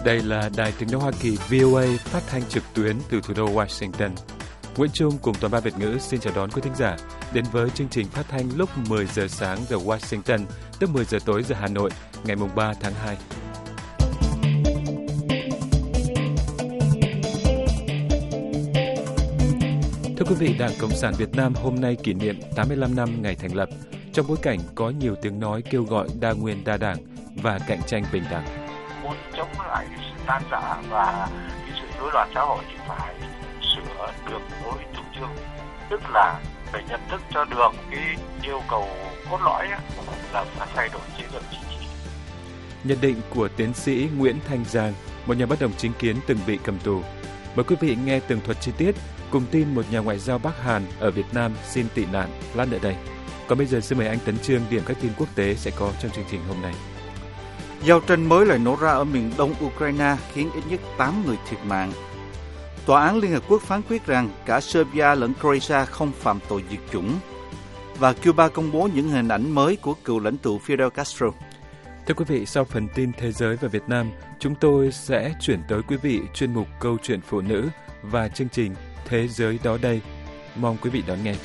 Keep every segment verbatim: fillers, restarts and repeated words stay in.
Đây là Đài Tiếng nói Hoa Kỳ vê o a phát thanh trực tuyến từ thủ đô Washington. Nguyễn Trung cùng toàn ban Việt ngữ xin chào đón quý thính giả đến với chương trình phát thanh lúc mười giờ sáng giờ Washington, tức mười giờ tối giờ Hà Nội, ngày mùng ba tháng hai. Thưa quý vị, Đảng Cộng sản Việt Nam hôm nay kỷ niệm tám mươi lăm năm ngày thành lập, trong bối cảnh có nhiều tiếng nói kêu gọi đa nguyên đa đảng và cạnh tranh bình đẳng. Muốn chống lại sự tan rã và cái sự rối loạn xã hội thì phải sửa đường lối chủ trương, tức là phải nhận thức cho được cái yêu cầu cốt lõi là phải thay đổi chế độ chính trị. Nhận định của tiến sĩ Nguyễn Thanh Giang, một nhà bất đồng chính kiến từng bị cầm tù. Mời quý vị nghe tường thuật chi tiết cùng tin một nhà ngoại giao Bắc Hàn ở Việt Nam xin tị nạn lát nữa đây. Còn bây giờ xin mời anh Tấn Trương điểm các tin quốc tế sẽ có trong chương trình hôm nay. Giao tranh mới lại nổ ra ở miền đông Ukraine khiến ít nhất tám người thiệt mạng. Tòa án Liên Hợp Quốc phán quyết rằng cả Serbia lẫn Croatia không phạm tội diệt chủng. Và Cuba công bố những hình ảnh mới của cựu lãnh tụ Fidel Castro. Thưa quý vị, sau phần tin thế giới và Việt Nam, chúng tôi sẽ chuyển tới quý vị chuyên mục Câu chuyện phụ nữ và chương trình Thế giới đó đây. Mong quý vị đón nghe.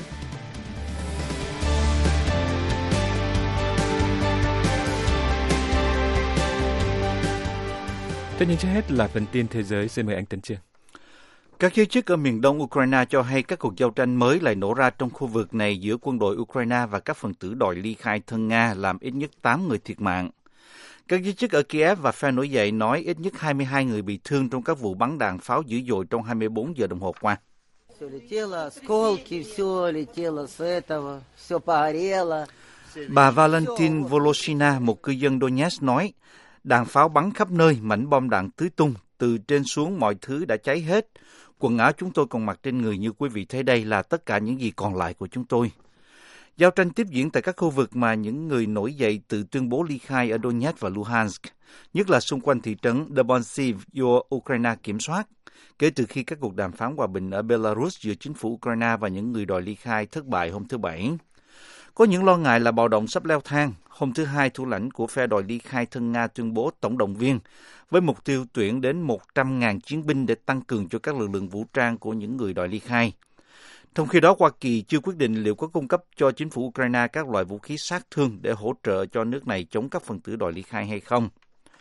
Tất nhiên trước hết là phần tin thế giới, xin mời anh Tấn Trương. Các giới chức ở miền đông Ukraine cho hay các cuộc giao tranh mới lại nổ ra trong khu vực này giữa quân đội Ukraine và các phần tử đòi ly khai thân Nga, làm ít nhất tám người thiệt mạng. Các giới chức ở Kiev và phe nổi dậy nói ít nhất hai mươi hai người bị thương trong các vụ bắn đạn pháo dữ dội trong hai mươi bốn giờ đồng hồ qua. Bà Valentin Voloshina, một cư dân Donetsk nói, đạn pháo bắn khắp nơi, mảnh bom đạn tứ tung, từ trên xuống mọi thứ đã cháy hết. Quần áo chúng tôi còn mặc trên người như quý vị thấy đây là tất cả những gì còn lại của chúng tôi. Giao tranh tiếp diễn tại các khu vực mà những người nổi dậy tự tuyên bố ly khai ở Donetsk và Luhansk, nhất là xung quanh thị trấn Dobontsiv do Ukraine kiểm soát, kể từ khi các cuộc đàm phán hòa bình ở Belarus giữa chính phủ Ukraine và những người đòi ly khai thất bại hôm thứ Bảy. Có những lo ngại là bạo động sắp leo thang. Hôm thứ Hai, thủ lãnh của phe đòi ly khai thân Nga tuyên bố tổng động viên với mục tiêu tuyển đến một trăm nghìn chiến binh để tăng cường cho các lực lượng vũ trang của những người đòi ly khai. Trong khi đó, Hoa Kỳ chưa quyết định liệu có cung cấp cho chính phủ Ukraine các loại vũ khí sát thương để hỗ trợ cho nước này chống các phần tử đòi ly khai hay không.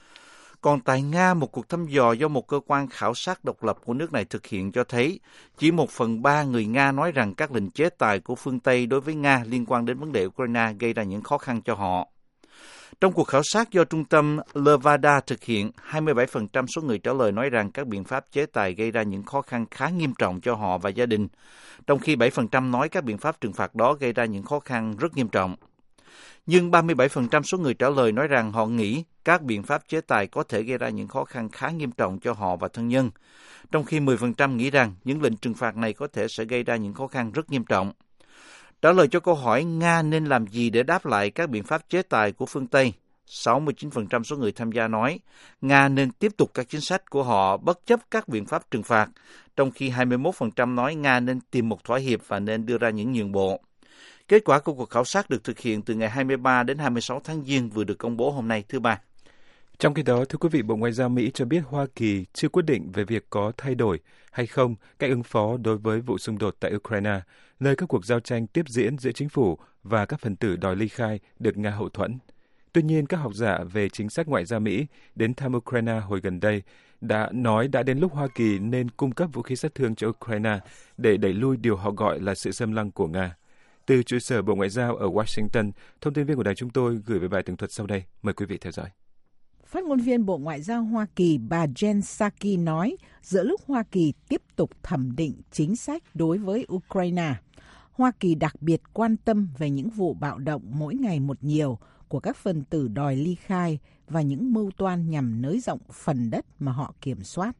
Còn tại Nga, một cuộc thăm dò do một cơ quan khảo sát độc lập của nước này thực hiện cho thấy chỉ một phần ba người Nga nói rằng các lệnh chế tài của phương Tây đối với Nga liên quan đến vấn đề Ukraine gây ra những khó khăn cho họ. Trong cuộc khảo sát do trung tâm Levada thực hiện, hai mươi bảy phần trăm số người trả lời nói rằng các biện pháp chế tài gây ra những khó khăn khá nghiêm trọng cho họ và gia đình, trong khi bảy phần trăm nói các biện pháp trừng phạt đó gây ra những khó khăn rất nghiêm trọng. Nhưng ba mươi bảy phần trăm số người trả lời nói rằng họ nghĩ các biện pháp chế tài có thể gây ra những khó khăn khá nghiêm trọng cho họ và thân nhân, trong khi mười phần trăm nghĩ rằng những lệnh trừng phạt này có thể sẽ gây ra những khó khăn rất nghiêm trọng. Trả lời cho câu hỏi Nga nên làm gì để đáp lại các biện pháp chế tài của phương Tây, sáu mươi chín phần trăm số người tham gia nói Nga nên tiếp tục các chính sách của họ bất chấp các biện pháp trừng phạt, trong khi hai mươi mốt phần trăm nói Nga nên tìm một thỏa hiệp và nên đưa ra những nhượng bộ. Kết quả của cuộc khảo sát được thực hiện từ ngày hai mươi ba đến hai mươi sáu tháng Giêng vừa được công bố hôm nay thứ Ba. Trong khi đó, thưa quý vị, Bộ Ngoại giao Mỹ cho biết Hoa Kỳ chưa quyết định về việc có thay đổi hay không cách ứng phó đối với vụ xung đột tại Ukraine, nơi các cuộc giao tranh tiếp diễn giữa chính phủ và các phần tử đòi ly khai được Nga hậu thuẫn. Tuy nhiên, các học giả về chính sách ngoại giao Mỹ đến thăm Ukraine hồi gần đây đã nói đã đến lúc Hoa Kỳ nên cung cấp vũ khí sát thương cho Ukraine để đẩy lui điều họ gọi là sự xâm lăng của Nga. Từ trụ sở Bộ Ngoại giao ở Washington, thông tin viên của đài chúng tôi gửi về bài tường thuật sau đây. Mời quý vị theo dõi. Phát ngôn viên Bộ Ngoại giao Hoa Kỳ bà Jen Psaki nói giữa lúc Hoa Kỳ tiếp tục thẩm định chính sách đối với Ukraine, Hoa Kỳ đặc biệt quan tâm về những vụ bạo động mỗi ngày một nhiều của các phần tử đòi ly khai và những mưu toan nhằm nới rộng phần đất mà họ kiểm soát.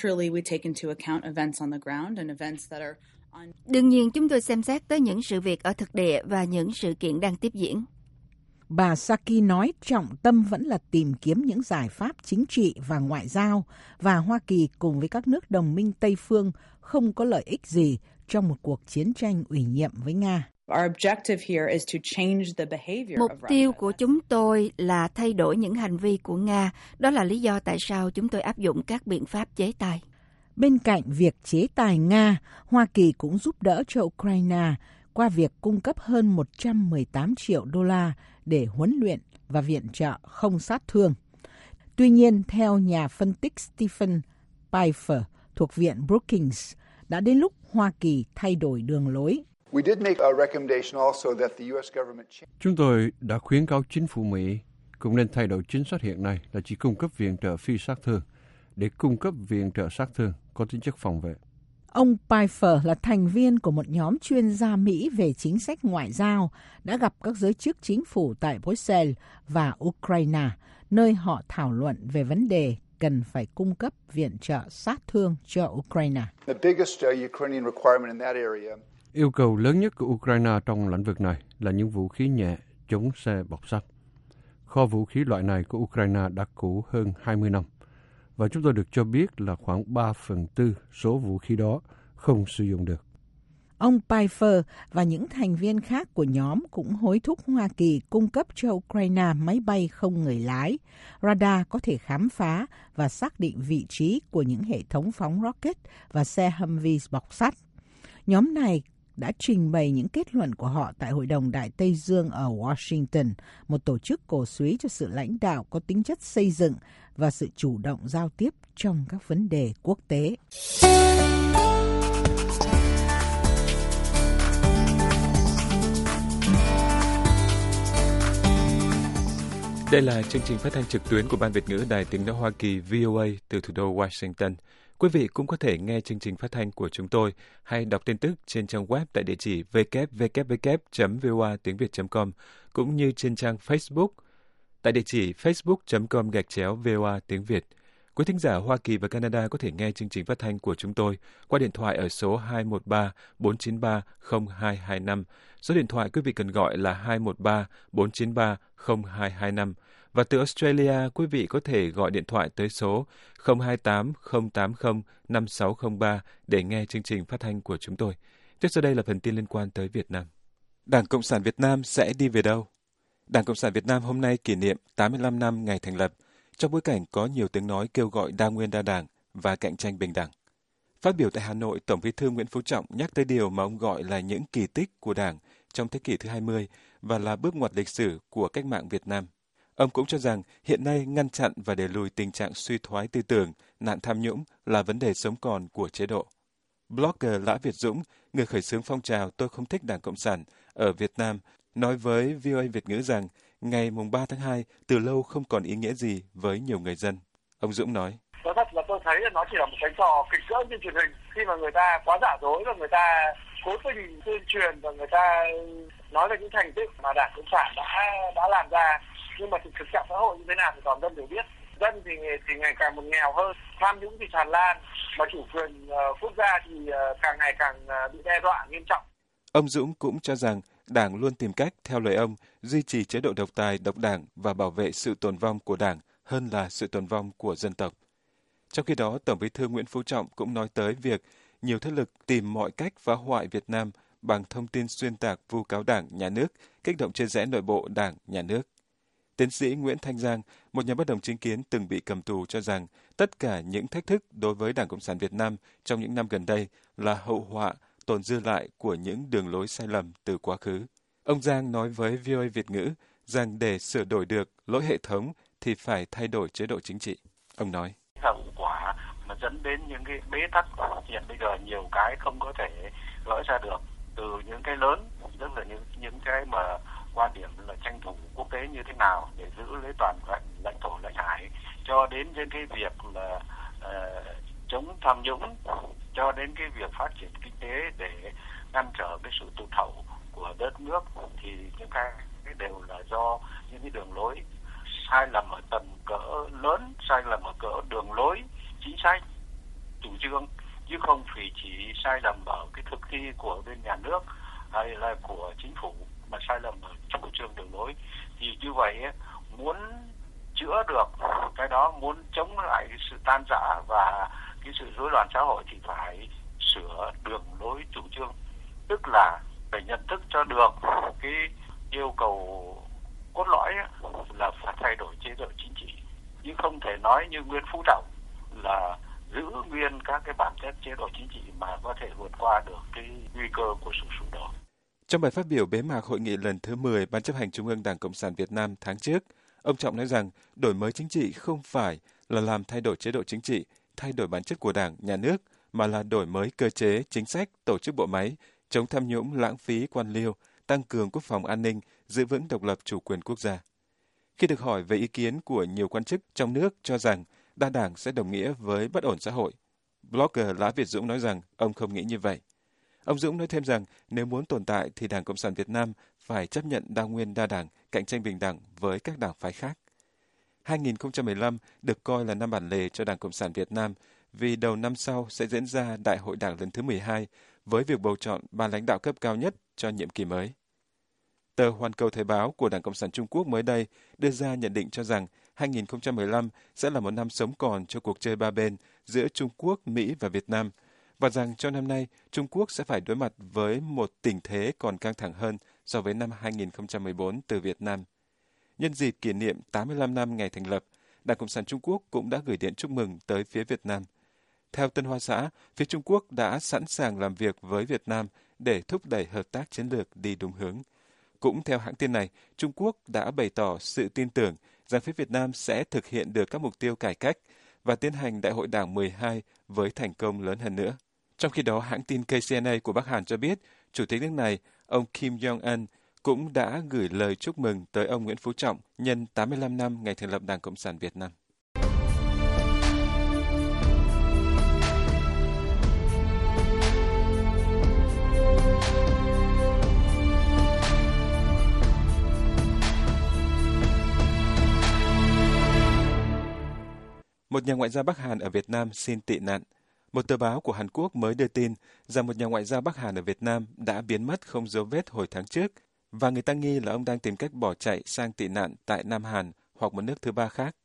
Đương nhiên, chúng tôi xem xét tới những sự việc ở thực địa và những sự kiện đang tiếp diễn. Bà Psaki nói trọng tâm vẫn là tìm kiếm những giải pháp chính trị và ngoại giao, và Hoa Kỳ cùng với các nước đồng minh Tây phương không có lợi ích gì trong một cuộc chiến tranh ủy nhiệm với Nga. Mục tiêu của chúng tôi là thay đổi những hành vi của Nga. Đó là lý do tại sao chúng tôi áp dụng các biện pháp chế tài. Bên cạnh việc chế tài Nga, Hoa Kỳ cũng giúp đỡ cho Ukraine qua việc cung cấp hơn một trăm mười tám triệu đô la để huấn luyện và viện trợ không sát thương. Tuy nhiên, theo nhà phân tích Stephen Pifer thuộc Viện Brookings, đã đến lúc Hoa Kỳ thay đổi đường lối. Chúng tôi đã khuyến cáo chính phủ Mỹ cũng nên thay đổi chính sách hiện nay là chỉ cung cấp viện trợ phi sát thương để cung cấp viện trợ sát thương có tính chất phòng vệ. Ông Pifer là thành viên của một nhóm chuyên gia Mỹ về chính sách ngoại giao đã gặp các giới chức chính phủ tại Bruxelles và Ukraine, nơi họ thảo luận về vấn đề cần phải cung cấp viện trợ sát thương cho Ukraine. Yêu cầu lớn nhất của Ukraine trong lĩnh vực này là những vũ khí nhẹ chống xe bọc sắt. Kho vũ khí loại này của Ukraine đã cũ hơn hai mươi năm, và chúng tôi được cho biết là khoảng ba phần tư số vũ khí đó không sử dụng được. Ông Pifer và những thành viên khác của nhóm cũng hối thúc Hoa Kỳ cung cấp cho Ukraine máy bay không người lái, radar có thể khám phá và xác định vị trí của những hệ thống phóng rocket và xe Humvee bọc sắt. Nhóm này đã trình bày những kết luận của họ tại Hội đồng Đại Tây Dương ở Washington, một tổ chức cổ súy cho sự lãnh đạo có tính chất xây dựng và sự chủ động giao tiếp trong các vấn đề quốc tế. Đây là chương trình phát thanh trực tuyến của Ban Việt ngữ Đài Tiếng nói Hoa Kỳ vê o a từ thủ đô Washington. Quý vị cũng có thể nghe chương trình phát thanh của chúng tôi hay đọc tin tức trên trang web tại địa chỉ w w w chấm v o a tiếng việt chấm com, cũng như trên trang Facebook tại địa chỉ facebook chấm com gạch chéo voa tiếng Việt. Quý thính giả Hoa Kỳ và Canada có thể nghe chương trình phát thanh của chúng tôi qua điện thoại ở số hai một ba bốn chín ba không hai hai năm. Số điện thoại quý vị cần gọi là hai một ba bốn chín ba không hai hai năm. Và từ Australia, quý vị có thể gọi điện thoại tới số không hai tám không tám không năm sáu không ba để nghe chương trình phát thanh của chúng tôi. Tiếp sau đây là phần tin liên quan tới Việt Nam. Đảng Cộng sản Việt Nam sẽ đi về đâu? Đảng Cộng sản Việt Nam hôm nay kỷ niệm tám mươi lăm năm ngày thành lập, trong bối cảnh có nhiều tiếng nói kêu gọi đa nguyên đa đảng và cạnh tranh bình đẳng. Phát biểu tại Hà Nội, Tổng Bí thư Nguyễn Phú Trọng nhắc tới điều mà ông gọi là những kỳ tích của Đảng trong thế kỷ thứ hai mươi và là bước ngoặt lịch sử của cách mạng Việt Nam. Ông cũng cho rằng hiện nay ngăn chặn và đẩy lùi tình trạng suy thoái tư tưởng, nạn tham nhũng là vấn đề sống còn của chế độ. Blogger Lã Việt Dũng, người khởi xướng phong trào Tôi không thích Đảng Cộng sản ở Việt Nam, nói với vê o a Việt ngữ rằng ngày mùng ba tháng hai từ lâu không còn ý nghĩa gì với nhiều người dân. Ông Dũng nói: Nói thật là tôi thấy là nó chỉ là một cái trò kịch cỡm trên truyền hình, khi mà người ta quá giả dối và người ta cố tình tuyên truyền và người ta nói về những thành tích mà Đảng Cộng sản đã đã làm ra, nhưng mà thực thực trạng xã hội như thế nào thì toàn dân đều biết. Dân thì thì ngày càng một nghèo hơn, tham nhũng thì tràn lan, mà chủ quyền uh, quốc gia thì uh, càng ngày càng uh, bị đe dọa nghiêm trọng. Ông Dũng cũng cho rằng Đảng luôn tìm cách, theo lời ông, duy trì chế độ độc tài, độc đảng và bảo vệ sự tồn vong của Đảng hơn là sự tồn vong của dân tộc. Trong khi đó, Tổng Bí thư Nguyễn Phú Trọng cũng nói tới việc nhiều thế lực tìm mọi cách phá hoại Việt Nam bằng thông tin xuyên tạc vu cáo Đảng, Nhà nước, kích động chia rẽ nội bộ Đảng, Nhà nước. Tiến sĩ Nguyễn Thanh Giang, một nhà bất đồng chính kiến từng bị cầm tù, cho rằng tất cả những thách thức đối với Đảng Cộng sản Việt Nam trong những năm gần đây là hậu họa tồn dư lại của những đường lối sai lầm từ quá khứ. Ông Giang nói với vê o a Việt ngữ rằng để sửa đổi được lỗi hệ thống thì phải thay đổi chế độ chính trị. Ông nói: Hậu quả mà dẫn đến những cái bế tắc hiện bây giờ nhiều cái không có thể gỡ ra được, từ những cái lớn, tức là những những cái mà quan điểm là tranh thủ quốc tế như thế nào để giữ lấy toàn vẹn lãnh thổ lãnh hải, cho đến những cái việc là uh, chống tham nhũng, cho đến cái việc phát triển kinh tế để ngăn trở cái sự tụt hậu của đất nước, thì những cái đều là do những cái đường lối sai lầm ở tầm cỡ lớn, sai lầm ở cỡ đường lối chính sách chủ trương, chứ không phải chỉ sai lầm ở cái thực thi của bên nhà nước hay là của chính phủ, mà sai lầm ở trong chủ trương đường lối. Thì như vậy muốn chữa được cái đó, muốn chống lại cái sự tan rã và cái sự rối loạn xã hội thì phải sửa đường lối chủ trương, tức là phải nhận thức cho được cái yêu cầu cốt lõi là phải thay đổi chế độ chính trị, chứ không thể nói như Nguyễn Phú Trọng là giữ nguyên các cái bản chất chế độ chính trị mà có thể vượt qua được cái nguy cơ của sự sụp đổ. Trong bài phát biểu bế mạc hội nghị lần thứ mười Ban chấp hành Trung ương Đảng Cộng sản Việt Nam tháng trước, ông Trọng nói rằng đổi mới chính trị không phải là làm thay đổi chế độ chính trị, thay đổi bản chất của Đảng, Nhà nước, mà là đổi mới cơ chế, chính sách, tổ chức bộ máy, chống tham nhũng, lãng phí, quan liêu, tăng cường quốc phòng an ninh, giữ vững độc lập chủ quyền quốc gia. Khi được hỏi về ý kiến của nhiều quan chức trong nước cho rằng đa đảng sẽ đồng nghĩa với bất ổn xã hội, blogger Lã Việt Dũng nói rằng ông không nghĩ như vậy. Ông Dũng nói thêm rằng nếu muốn tồn tại thì Đảng Cộng sản Việt Nam phải chấp nhận đa nguyên đa đảng, cạnh tranh bình đẳng với các đảng phái khác. hai không một lăm được coi là năm bản lề cho Đảng Cộng sản Việt Nam vì đầu năm sau sẽ diễn ra Đại hội Đảng lần thứ mười hai với việc bầu chọn ban lãnh đạo cấp cao nhất cho nhiệm kỳ mới. Tờ Hoàn Cầu Thời báo của Đảng Cộng sản Trung Quốc mới đây đưa ra nhận định cho rằng hai không một lăm sẽ là một năm sống còn cho cuộc chơi ba bên giữa Trung Quốc, Mỹ và Việt Nam, và rằng trong năm nay Trung Quốc sẽ phải đối mặt với một tình thế còn căng thẳng hơn so với năm hai không một bốn từ Việt Nam. Nhân dịp kỷ niệm tám mươi lăm năm ngày thành lập, Đảng Cộng sản Trung Quốc cũng đã gửi điện chúc mừng tới phía Việt Nam. Theo Tân Hoa Xã, phía Trung Quốc đã sẵn sàng làm việc với Việt Nam để thúc đẩy hợp tác chiến lược đi đúng hướng. Cũng theo hãng tin này, Trung Quốc đã bày tỏ sự tin tưởng rằng phía Việt Nam sẽ thực hiện được các mục tiêu cải cách và tiến hành Đại hội Đảng mười hai với thành công lớn hơn nữa. Trong khi đó, hãng tin K C N A của Bắc Hàn cho biết, Chủ tịch nước này, ông Kim Jong-un, cũng đã gửi lời chúc mừng tới ông Nguyễn Phú Trọng nhân tám mươi lăm năm ngày thành lập Đảng Cộng sản Việt Nam. Một nhà ngoại giao Bắc Hàn ở Việt Nam xin tị nạn. Một tờ báo của Hàn Quốc mới đưa tin rằng một nhà ngoại giao Bắc Hàn ở Việt Nam đã biến mất không dấu vết hồi tháng trước, và người ta nghi là ông đang tìm cách bỏ chạy sang tị nạn tại Nam Hàn hoặc một nước thứ ba khác.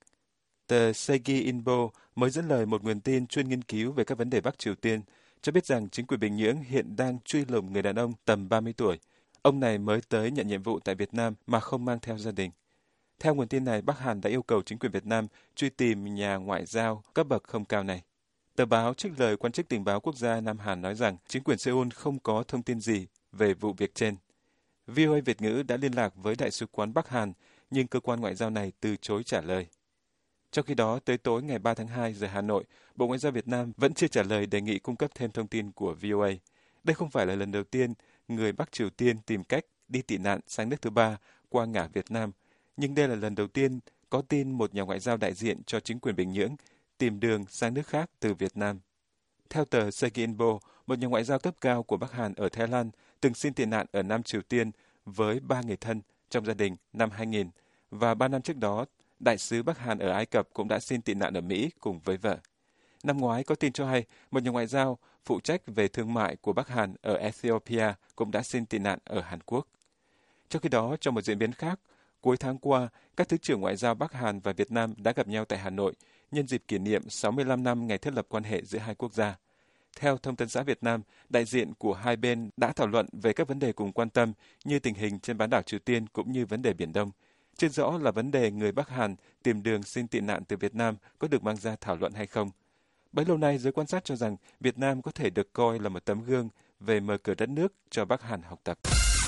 Tờ Segi Inbo mới dẫn lời một nguồn tin chuyên nghiên cứu về các vấn đề Bắc Triều Tiên, cho biết rằng chính quyền Bình Nhưỡng hiện đang truy lùng người đàn ông tầm ba mươi tuổi. Ông này mới tới nhận nhiệm vụ tại Việt Nam mà không mang theo gia đình. Theo nguồn tin này, Bắc Hàn đã yêu cầu chính quyền Việt Nam truy tìm nhà ngoại giao cấp bậc không cao này. Tờ báo trích lời quan chức tình báo quốc gia Nam Hàn nói rằng chính quyền Seoul không có thông tin gì về vụ việc trên. vê o a Việt ngữ đã liên lạc với Đại sứ quán Bắc Hàn, nhưng cơ quan ngoại giao này từ chối trả lời. Trong khi đó, tới tối ngày ba tháng hai giờ Hà Nội, Bộ Ngoại giao Việt Nam vẫn chưa trả lời đề nghị cung cấp thêm thông tin của vê o a. Đây không phải là lần đầu tiên người Bắc Triều Tiên tìm cách đi tị nạn sang nước thứ ba qua ngả Việt Nam, nhưng đây là lần đầu tiên có tin một nhà ngoại giao đại diện cho chính quyền Bình Nhưỡng tìm đường sang nước khác từ Việt Nam. Theo tờ Seginbo, một nhà ngoại giao cấp cao của Bắc Hàn ở Thái Lan từng xin tị nạn ở Nam Triều Tiên với ba người thân trong gia đình năm hai nghìn, và ba năm trước đó, đại sứ Bắc Hàn ở Ai Cập cũng đã xin tị nạn ở Mỹ cùng với vợ. Năm ngoái có tin cho hay một nhà ngoại giao phụ trách về thương mại của Bắc Hàn ở Ethiopia cũng đã xin tị nạn ở Hàn Quốc. Trong khi đó, trong một diễn biến khác, cuối tháng qua, các thứ trưởng ngoại giao Bắc Hàn và Việt Nam đã gặp nhau tại Hà Nội nhân dịp kỷ niệm sáu mươi lăm năm ngày thiết lập quan hệ giữa hai quốc gia. Theo Thông tấn xã Việt Nam, đại diện của hai bên đã thảo luận về các vấn đề cùng quan tâm như tình hình trên bán đảo Triều Tiên cũng như vấn đề Biển Đông. Chưa rõ là vấn đề người Bắc Hàn tìm đường xin tị nạn từ Việt Nam có được mang ra thảo luận hay không. Bấy lâu nay, giới quan sát cho rằng Việt Nam có thể được coi là một tấm gương về mở cửa đất nước cho Bắc Hàn học tập.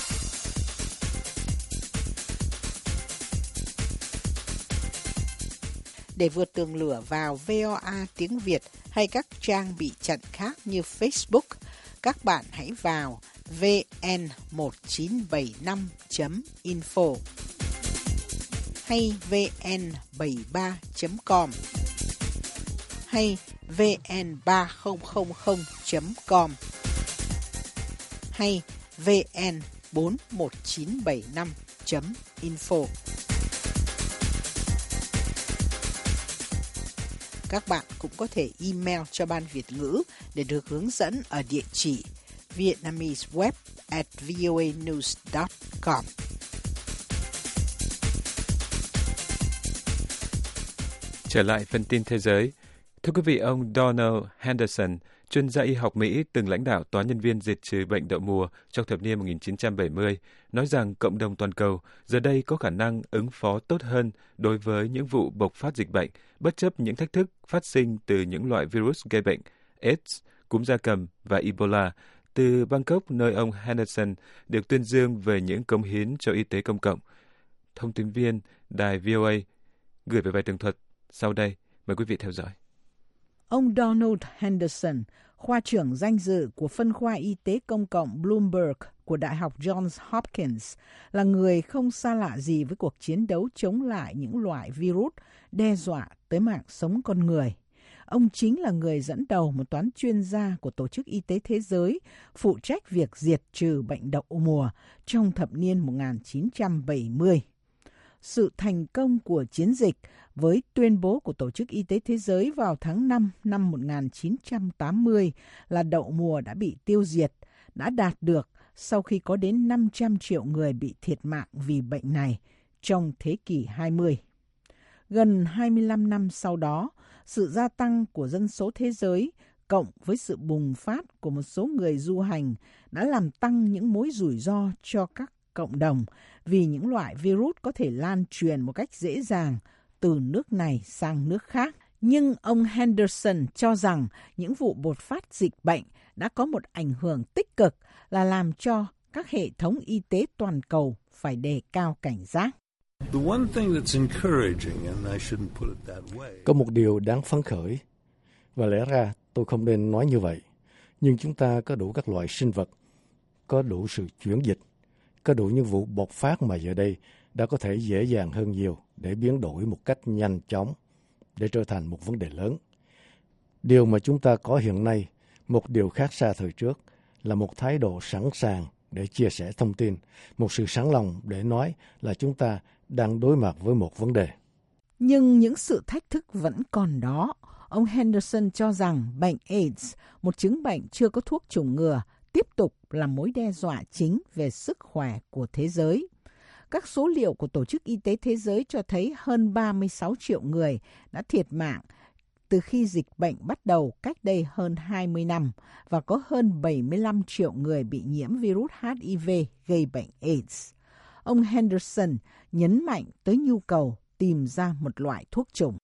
Để vượt tường lửa vào vê o a tiếng Việt hay các trang bị chặn khác như Facebook, các bạn hãy vào vê en một chín bảy năm chấm info hay vê en bảy ba chấm com hay vê en ba không không không chấm com hay vê en bốn một chín bảy năm chấm info. Các bạn cũng có thể email cho Ban Việt ngữ để được hướng dẫn ở địa chỉ vietnameseweb at voanews dot com. Trở lại phần tin thế giới. Thưa quý vị, ông Donald Henderson, chuyên gia y học Mỹ từng lãnh đạo Toán nhân viên diệt trừ bệnh đậu mùa trong thập niên một nghìn chín trăm bảy mươi, nói rằng cộng đồng toàn cầu giờ đây có khả năng ứng phó tốt hơn đối với những vụ bộc phát dịch bệnh, bất chấp những thách thức phát sinh từ những loại virus gây bệnh, AIDS, cúm gia cầm và Ebola. Từ Bangkok, nơi ông Henderson được tuyên dương về những cống hiến cho y tế công cộng. Thông tin viên đài vê o a gửi về bài tường thuật sau đây. Mời quý vị theo dõi. Ông Donald Henderson, khoa trưởng danh dự của phân khoa y tế công cộng Bloomberg của Đại học Johns Hopkins, là người không xa lạ gì với cuộc chiến đấu chống lại những loại virus đe dọa tới mạng sống con người. Ông chính là người dẫn đầu một toán chuyên gia của Tổ chức Y tế Thế giới phụ trách việc diệt trừ bệnh đậu mùa trong thập niên một nghìn chín trăm bảy mươi. Sự thành công của chiến dịch với tuyên bố của Tổ chức Y tế Thế giới vào tháng năm năm một nghìn chín trăm tám mươi là đậu mùa đã bị tiêu diệt, đã đạt được sau khi có đến năm trăm triệu người bị thiệt mạng vì bệnh này trong thế kỷ hai mươi. Gần hai mươi lăm năm sau đó, sự gia tăng của dân số thế giới cộng với sự bùng phát của một số người du hành đã làm tăng những mối rủi ro cho các cộng đồng vì những loại virus có thể lan truyền một cách dễ dàng từ nước này sang nước khác. Nhưng ông Henderson cho rằng những vụ bộc phát dịch bệnh đã có một ảnh hưởng tích cực là làm cho các hệ thống y tế toàn cầu phải đề cao cảnh giác. Có một điều đáng phấn khởi, và lẽ ra tôi không nên nói như vậy, nhưng chúng ta có đủ các loại sinh vật, có đủ sự chuyển dịch, có đủ những vụ bộc phát mà giờ đây đã có thể dễ dàng hơn nhiều để biến đổi một cách nhanh chóng, để trở thành một vấn đề lớn. Điều mà chúng ta có hiện nay, một điều khác xa thời trước, là một thái độ sẵn sàng để chia sẻ thông tin, một sự sẵn lòng để nói là chúng ta đang đối mặt với một vấn đề. Nhưng những sự thách thức vẫn còn đó. Ông Henderson cho rằng bệnh AIDS, một chứng bệnh chưa có thuốc chủng ngừa, tiếp tục là mối đe dọa chính về sức khỏe của thế giới. Các số liệu của Tổ chức Y tế Thế giới cho thấy hơn ba mươi sáu triệu người đã thiệt mạng từ khi dịch bệnh bắt đầu cách đây hơn hai mươi năm và có hơn bảy mươi lăm triệu người bị nhiễm virus H I V gây bệnh AIDS. Ông Henderson nhấn mạnh tới nhu cầu tìm ra một loại thuốc chủng.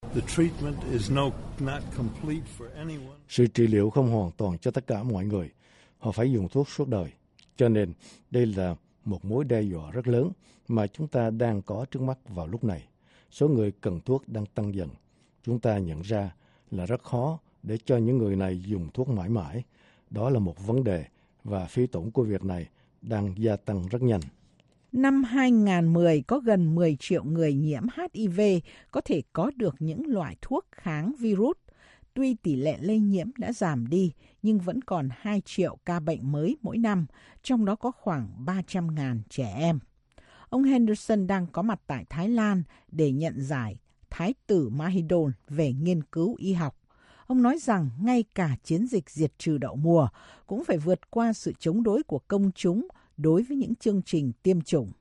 Sự trị liệu không hoàn toàn cho tất cả mọi người. Họ phải dùng thuốc suốt đời. Cho nên đây là một mối đe dọa rất lớn mà chúng ta đang có trước mắt vào lúc này. Số người cần thuốc đang tăng dần. Chúng ta nhận ra là rất khó để cho những người này dùng thuốc mãi mãi. Đó là một vấn đề và phí tổn của việc này đang gia tăng rất nhanh. Năm hai nghìn không trăm mười, có gần mười triệu người nhiễm H I V có thể có được những loại thuốc kháng virus. Tuy tỷ lệ lây nhiễm đã giảm đi, nhưng vẫn còn hai triệu ca bệnh mới mỗi năm, trong đó có khoảng ba trăm nghìn trẻ em. Ông Henderson đang có mặt tại Thái Lan để nhận giải Thái tử Mahidol về nghiên cứu y học. Ông nói rằng ngay cả chiến dịch diệt trừ đậu mùa cũng phải vượt qua sự chống đối của công chúng đối với những chương trình tiêm chủng.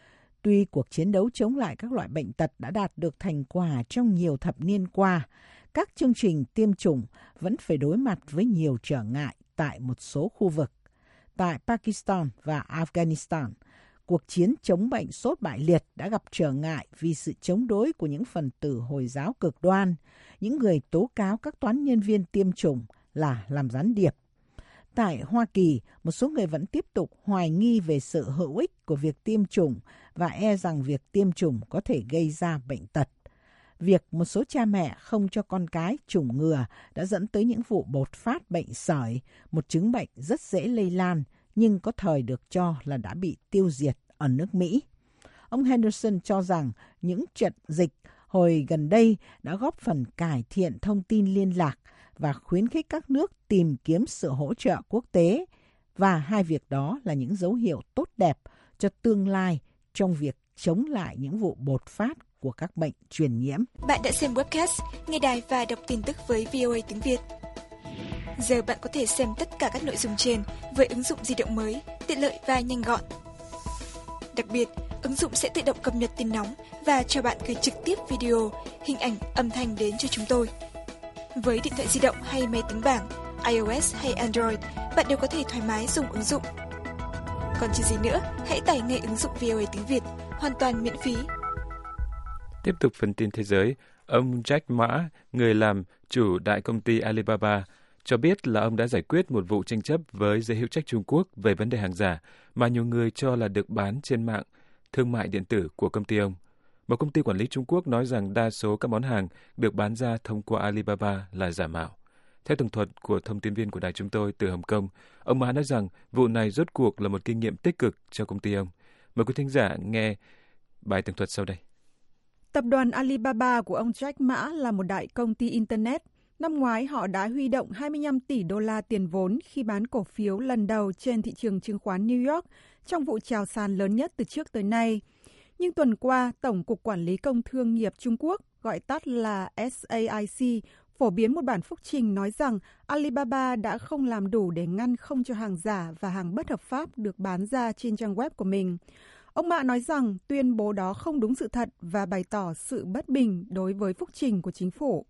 Tuy cuộc chiến đấu chống lại các loại bệnh tật đã đạt được thành quả trong nhiều thập niên qua, các chương trình tiêm chủng vẫn phải đối mặt với nhiều trở ngại tại một số khu vực. Tại Pakistan và Afghanistan, cuộc chiến chống bệnh sốt bại liệt đã gặp trở ngại vì sự chống đối của những phần tử Hồi giáo cực đoan, những người tố cáo các toán nhân viên tiêm chủng là làm gián điệp. Tại Hoa Kỳ, một số người vẫn tiếp tục hoài nghi về sự hữu ích của việc tiêm chủng và e rằng việc tiêm chủng có thể gây ra bệnh tật. Việc một số cha mẹ không cho con cái chủng ngừa đã dẫn tới những vụ bộc phát bệnh sởi, một chứng bệnh rất dễ lây lan nhưng có thời được cho là đã bị tiêu diệt ở nước Mỹ. Ông Henderson cho rằng những trận dịch hồi gần đây đã góp phần cải thiện thông tin liên lạc và khuyến khích các nước tìm kiếm sự hỗ trợ quốc tế, và hai việc đó là những dấu hiệu tốt đẹp cho tương lai trong việc chống lại những vụ bộc phát của các bệnh truyền nhiễm. Bạn đã xem webcast, nghe đài và đọc tin tức với vê o a tiếng Việt. Giờ bạn có thể xem tất cả các nội dung trên với ứng dụng di động mới, tiện lợi và nhanh gọn. Đặc biệt, ứng dụng sẽ tự động cập nhật tin nóng và cho bạn gửi trực tiếp video, hình ảnh, âm thanh đến cho chúng tôi. Với điện thoại di động hay máy tính bảng, iOS hay Android, bạn đều có thể thoải mái dùng ứng dụng. Còn chờ gì nữa, hãy tải ngay ứng dụng vê o a tiếng Việt, hoàn toàn miễn phí. Tiếp tục phần tin thế giới, ông Jack Ma, người làm chủ đại công ty Alibaba, cho biết là ông đã giải quyết một vụ tranh chấp với giới hữu trách Trung Quốc về vấn đề hàng giả mà nhiều người cho là được bán trên mạng thương mại điện tử của công ty ông. Một công ty quản lý Trung Quốc nói rằng đa số các món hàng được bán ra thông qua Alibaba là giả mạo. Theo tường thuật của thông tin viên của đài chúng tôi từ Hồng Kông, ông Ma nói rằng vụ này rốt cuộc là một kinh nghiệm tích cực cho công ty ông. Mời quý thính giả nghe bài tường thuật sau đây. Tập đoàn Alibaba của ông Jack Ma là một đại công ty Internet. Năm ngoái, họ đã huy động hai mươi lăm tỷ đô la tiền vốn khi bán cổ phiếu lần đầu trên thị trường chứng khoán New York trong vụ chào sàn lớn nhất từ trước tới nay. Nhưng tuần qua, Tổng cục Quản lý Công thương nghiệp Trung Quốc, gọi tắt là S A I C, phổ biến một bản phúc trình nói rằng Alibaba đã không làm đủ để ngăn không cho hàng giả và hàng bất hợp pháp được bán ra trên trang web của mình. Ông Ma nói rằng tuyên bố đó không đúng sự thật và bày tỏ sự bất bình đối với phúc trình của chính phủ.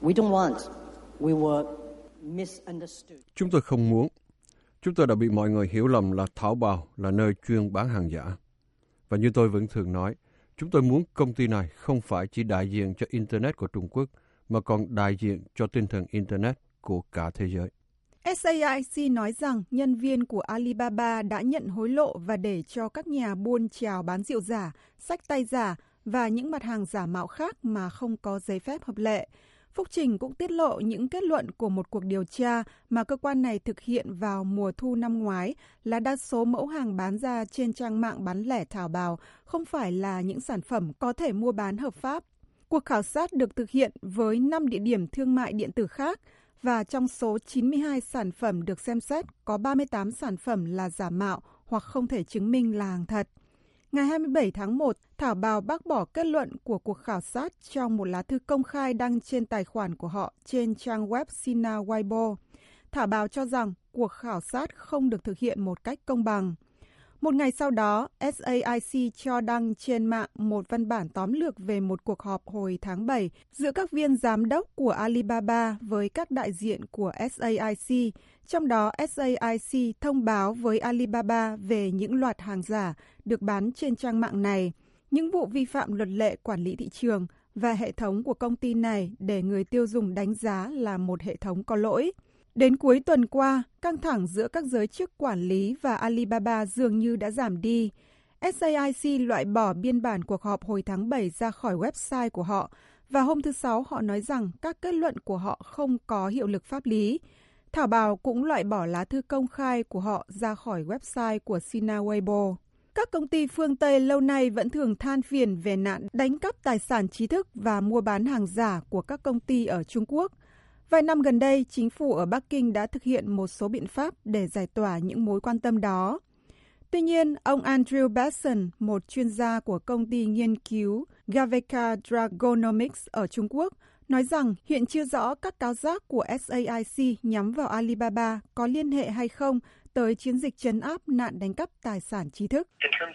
Chúng tôi không muốn. Chúng tôi đã bị mọi người hiểu lầm là Thảo Bào là nơi chuyên bán hàng giả. Và như tôi vẫn thường nói, chúng tôi muốn công ty này không phải chỉ đại diện cho Internet của Trung Quốc, mà còn đại diện cho tinh thần Internet của cả thế giới. S A I C nói rằng nhân viên của Alibaba đã nhận hối lộ và để cho các nhà buôn chào bán rượu giả, xách tay giả và những mặt hàng giả mạo khác mà không có giấy phép hợp lệ. Phúc trình cũng tiết lộ những kết luận của một cuộc điều tra mà cơ quan này thực hiện vào mùa thu năm ngoái là đa số mẫu hàng bán ra trên trang mạng bán lẻ Thảo Bào không phải là những sản phẩm có thể mua bán hợp pháp. Cuộc khảo sát được thực hiện với năm địa điểm thương mại điện tử khác và trong số chín mươi hai sản phẩm được xem xét có ba mươi tám sản phẩm là giả mạo hoặc không thể chứng minh là hàng thật. Ngày hai mươi bảy tháng một, Thảo Bào bác bỏ kết luận của cuộc khảo sát trong một lá thư công khai đăng trên tài khoản của họ trên trang web Sina Weibo. Thảo Bào cho rằng cuộc khảo sát không được thực hiện một cách công bằng. Một ngày sau đó, S A I C cho đăng trên mạng một văn bản tóm lược về một cuộc họp hồi tháng bảy giữa các viên giám đốc của Alibaba với các đại diện của S A I C. Trong đó, S A I C thông báo với Alibaba về những loạt hàng giả được bán trên trang mạng này, những vụ vi phạm luật lệ quản lý thị trường và hệ thống của công ty này để người tiêu dùng đánh giá là một hệ thống có lỗi. Đến cuối tuần qua, căng thẳng giữa các giới chức quản lý và Alibaba dường như đã giảm đi. S A I C loại bỏ biên bản cuộc họp hồi tháng bảy ra khỏi website của họ và hôm thứ Sáu họ nói rằng các kết luận của họ không có hiệu lực pháp lý. Thảo Bào cũng loại bỏ lá thư công khai của họ ra khỏi website của Sina Weibo. Các công ty phương Tây lâu nay vẫn thường than phiền về nạn đánh cắp tài sản trí thức và mua bán hàng giả của các công ty ở Trung Quốc. Vài năm gần đây, chính phủ ở Bắc Kinh đã thực hiện một số biện pháp để giải tỏa những mối quan tâm đó. Tuy nhiên, ông Andrew Basson, một chuyên gia của công ty nghiên cứu Gaveka Dragonomics ở Trung Quốc, nói rằng hiện chưa rõ các cáo giác của S A I C nhắm vào Alibaba có liên hệ hay không tới chiến dịch trấn áp nạn đánh cắp tài sản trí thức.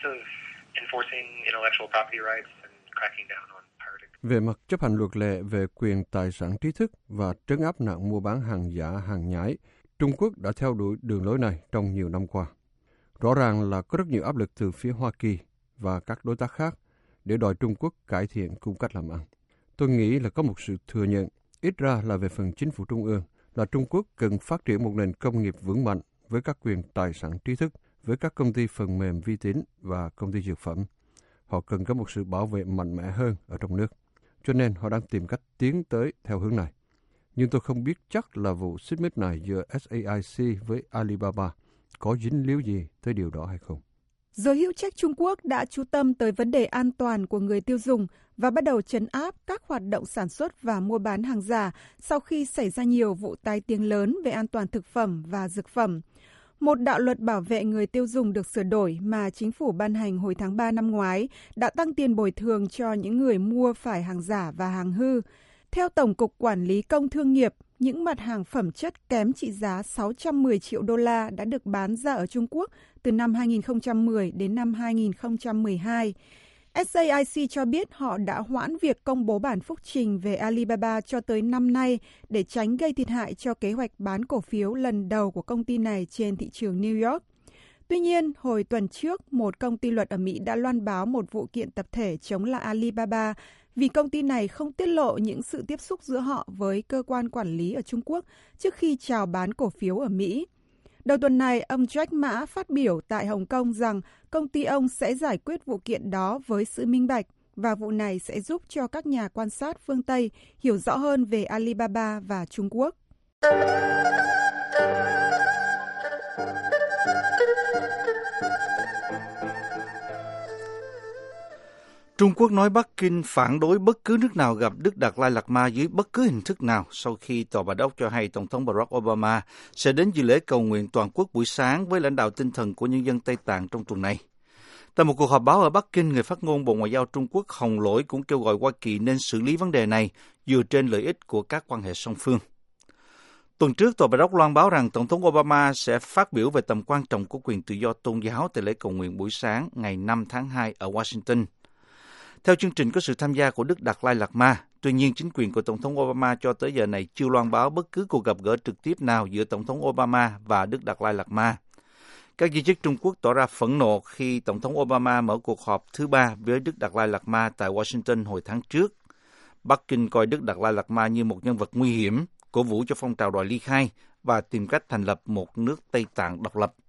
Về mặt chấp hành luật lệ về quyền tài sản trí thức và trấn áp nạn mua bán hàng giả, hàng nhái, Trung Quốc đã theo đuổi đường lối này trong nhiều năm qua. Rõ ràng là có rất nhiều áp lực từ phía Hoa Kỳ và các đối tác khác để đòi Trung Quốc cải thiện cung cách làm ăn. Tôi nghĩ là có một sự thừa nhận, ít ra là về phần chính phủ trung ương, là Trung Quốc cần phát triển một nền công nghiệp vững mạnh với các quyền tài sản trí thức, với các công ty phần mềm vi tín và công ty dược phẩm. Họ cần có một sự bảo vệ mạnh mẽ hơn ở trong nước. Cho nên họ đang tìm cách tiến tới theo hướng này. Nhưng tôi không biết chắc là vụ xích mích này giữa S A I C với Alibaba có dính líu gì tới điều đó hay không. Giới hữu trách Trung Quốc đã chú tâm tới vấn đề an toàn của người tiêu dùng và bắt đầu trấn áp các hoạt động sản xuất và mua bán hàng giả sau khi xảy ra nhiều vụ tai tiếng lớn về an toàn thực phẩm và dược phẩm. Một đạo luật bảo vệ người tiêu dùng được sửa đổi mà chính phủ ban hành hồi tháng ba năm ngoái đã tăng tiền bồi thường cho những người mua phải hàng giả và hàng hư. Theo Tổng cục Quản lý Công thương nghiệp, những mặt hàng phẩm chất kém trị giá sáu trăm mười triệu đô la đã được bán ra ở Trung Quốc từ năm hai nghìn không trăm mười đến năm hai nghìn không trăm mười hai. ét a i xê cho biết họ đã hoãn việc công bố bản phúc trình về Alibaba cho tới năm nay để tránh gây thiệt hại cho kế hoạch bán cổ phiếu lần đầu của công ty này trên thị trường New York. Tuy nhiên, hồi tuần trước, một công ty luật ở Mỹ đã loan báo một vụ kiện tập thể chống lại Alibaba vì công ty này không tiết lộ những sự tiếp xúc giữa họ với cơ quan quản lý ở Trung Quốc trước khi chào bán cổ phiếu ở Mỹ. Đầu tuần này, ông Jack Ma phát biểu tại Hồng Kông rằng công ty ông sẽ giải quyết vụ kiện đó với sự minh bạch và vụ này sẽ giúp cho các nhà quan sát phương Tây hiểu rõ hơn về Alibaba và Trung Quốc. Trung Quốc nói Bắc Kinh phản đối bất cứ nước nào gặp Đức Đạt Lai Lạt Ma dưới bất cứ hình thức nào sau khi Tòa Bạch Ốc cho hay Tổng thống Barack Obama sẽ đến dự lễ cầu nguyện toàn quốc buổi sáng với lãnh đạo tinh thần của nhân dân Tây Tạng trong tuần này. Tại một cuộc họp báo ở Bắc Kinh, người phát ngôn Bộ Ngoại giao Trung Quốc Hồng Lỗi cũng kêu gọi Hoa Kỳ nên xử lý vấn đề này dựa trên lợi ích của các quan hệ song phương. Tuần trước, Tòa Bạch Ốc loan báo rằng Tổng thống Obama sẽ phát biểu về tầm quan trọng của quyền tự do tôn giáo tại lễ cầu nguyện buổi sáng ngày năm tháng hai ở Washington. Theo chương trình có sự tham gia của Đức Đạt Lai Lạt Ma, tuy nhiên chính quyền của Tổng thống Obama cho tới giờ này chưa loan báo bất cứ cuộc gặp gỡ trực tiếp nào giữa Tổng thống Obama và Đức Đạt Lai Lạt Ma. Các giới chức Trung Quốc tỏ ra phẫn nộ khi Tổng thống Obama mở cuộc họp thứ ba với Đức Đạt Lai Lạt Ma tại Washington hồi tháng trước. Bắc Kinh coi Đức Đạt Lai Lạt Ma như một nhân vật nguy hiểm, cổ vũ cho phong trào đòi ly khai và tìm cách thành lập một nước Tây Tạng độc lập.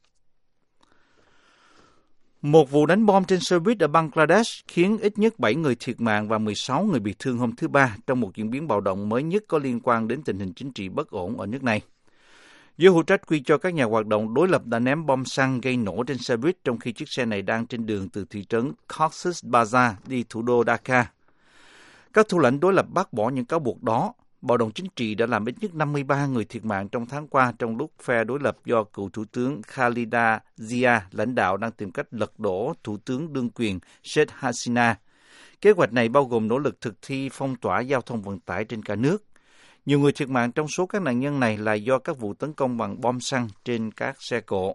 Một vụ đánh bom trên xe buýt ở Bangladesh khiến ít nhất bảy người thiệt mạng và mười sáu người bị thương hôm thứ Ba trong một diễn biến bạo động mới nhất có liên quan đến tình hình chính trị bất ổn ở nước này. Giới hữu trách quy cho các nhà hoạt động đối lập đã ném bom xăng gây nổ trên xe buýt trong khi chiếc xe này đang trên đường từ thị trấn Cox's Bazar đi thủ đô Dhaka. Các thủ lãnh đối lập bác bỏ những cáo buộc đó. Bạo động chính trị đã làm ít nhất năm mươi ba người thiệt mạng trong tháng qua trong lúc phe đối lập do cựu Thủ tướng Khalida Zia lãnh đạo đang tìm cách lật đổ Thủ tướng đương quyền Sheikh Hasina. Kế hoạch này bao gồm nỗ lực thực thi phong tỏa giao thông vận tải trên cả nước. Nhiều người thiệt mạng trong số các nạn nhân này là do các vụ tấn công bằng bom xăng trên các xe cộ.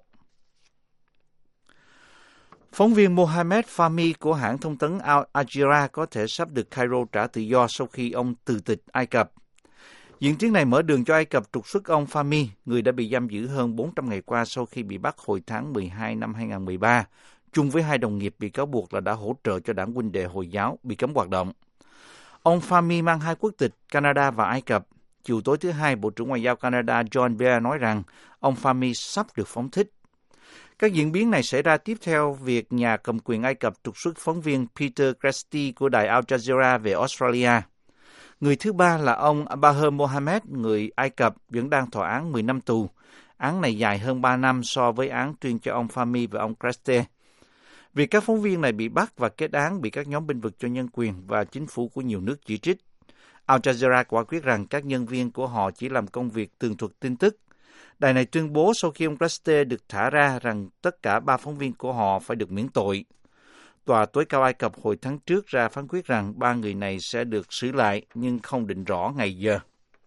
Phóng viên Mohamed Fahmy của hãng thông tấn Al Jazeera có thể sắp được Cairo trả tự do sau khi ông từ tịch Ai Cập. Diễn tiến này mở đường cho Ai Cập trục xuất ông Fahmy, người đã bị giam giữ hơn bốn trăm ngày qua sau khi bị bắt hồi tháng mười hai năm hai nghìn không trăm mười ba, chung với hai đồng nghiệp bị cáo buộc là đã hỗ trợ cho đảng huynh đệ Hồi giáo bị cấm hoạt động. Ông Fahmy mang hai quốc tịch Canada và Ai Cập. Chiều tối thứ Hai, Bộ trưởng Ngoại giao Canada John Bear nói rằng ông Fahmy sắp được phóng thích. Các diễn biến này xảy ra tiếp theo việc nhà cầm quyền Ai Cập trục xuất phóng viên Peter Cresty của đài Al Jazeera về Australia. Người thứ ba là ông Baher Mohammed, người Ai Cập, vẫn đang thọ án mười năm tù. Án này dài hơn ba năm so với án tuyên cho ông Fahmy và ông Cresty. Việc các phóng viên này bị bắt và kết án bị các nhóm bênh vực cho nhân quyền và chính phủ của nhiều nước chỉ trích. Al Jazeera quả quyết rằng các nhân viên của họ chỉ làm công việc tường thuật tin tức. Đài này tuyên bố sau khi ông Cresty được thả ra rằng tất cả ba phóng viên của họ phải được miễn tội. Tòa tối cao Ai Cập hồi tháng trước ra phán quyết rằng ba người này sẽ được xử lại nhưng không định rõ ngày giờ.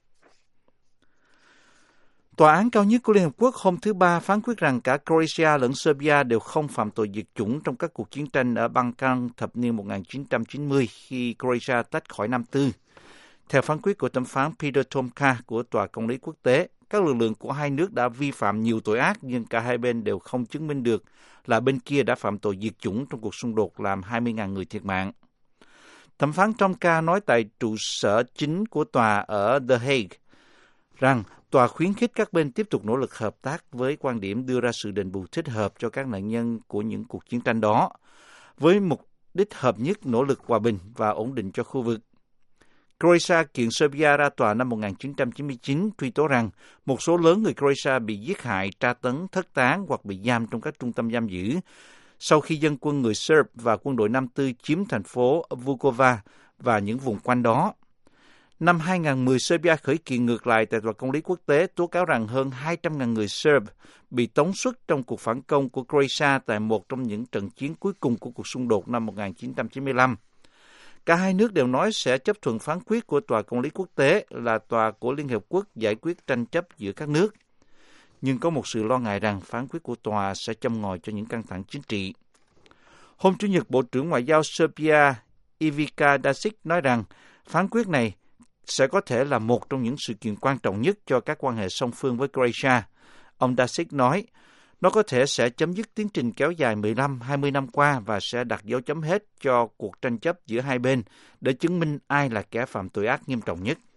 Tòa án cao nhất của Liên Hợp Quốc hôm thứ Ba phán quyết rằng cả Croatia lẫn Serbia đều không phạm tội diệt chủng trong các cuộc chiến tranh ở Balkan thập niên một nghìn chín trăm chín mươi khi Croatia tách khỏi Nam Tư. Theo phán quyết của thẩm phán Peter Tomka của Tòa Công lý Quốc tế, các lực lượng của hai nước đã vi phạm nhiều tội ác nhưng cả hai bên đều không chứng minh được là bên kia đã phạm tội diệt chủng trong cuộc xung đột làm hai mươi nghìn người thiệt mạng. Thẩm phán Tomka nói tại trụ sở chính của tòa ở The Hague rằng tòa khuyến khích các bên tiếp tục nỗ lực hợp tác với quan điểm đưa ra sự đền bù thích hợp cho các nạn nhân của những cuộc chiến tranh đó, với mục đích hợp nhất nỗ lực hòa bình và ổn định cho khu vực. Croatia kiện Serbia ra tòa năm một nghìn chín trăm chín mươi chín truy tố rằng một số lớn người Croatia bị giết hại, tra tấn, thất tán hoặc bị giam trong các trung tâm giam giữ sau khi dân quân người Serb và quân đội Nam Tư chiếm thành phố Vukovar và những vùng quanh đó. Năm hai nghìn không trăm mười, Serbia khởi kiện ngược lại tại Tòa Công lý Quốc tế tố cáo rằng hơn hai trăm nghìn người Serb bị tống xuất trong cuộc phản công của Croatia tại một trong những trận chiến cuối cùng của cuộc xung đột năm một nghìn chín trăm chín mươi lăm. Cả hai nước đều nói sẽ chấp thuận phán quyết của Tòa Công lý Quốc tế là tòa của Liên Hợp Quốc giải quyết tranh chấp giữa các nước. Nhưng có một sự lo ngại rằng phán quyết của tòa sẽ châm ngòi cho những căng thẳng chính trị. Hôm Chủ nhật, Bộ trưởng Ngoại giao Serbia Ivica Dačić nói rằng phán quyết này sẽ có thể là một trong những sự kiện quan trọng nhất cho các quan hệ song phương với Croatia. Ông Dačić nói, nó có thể sẽ chấm dứt tiến trình kéo dài mười lăm hai mươi năm qua và sẽ đặt dấu chấm hết cho cuộc tranh chấp giữa hai bên để chứng minh ai là kẻ phạm tội ác nghiêm trọng nhất.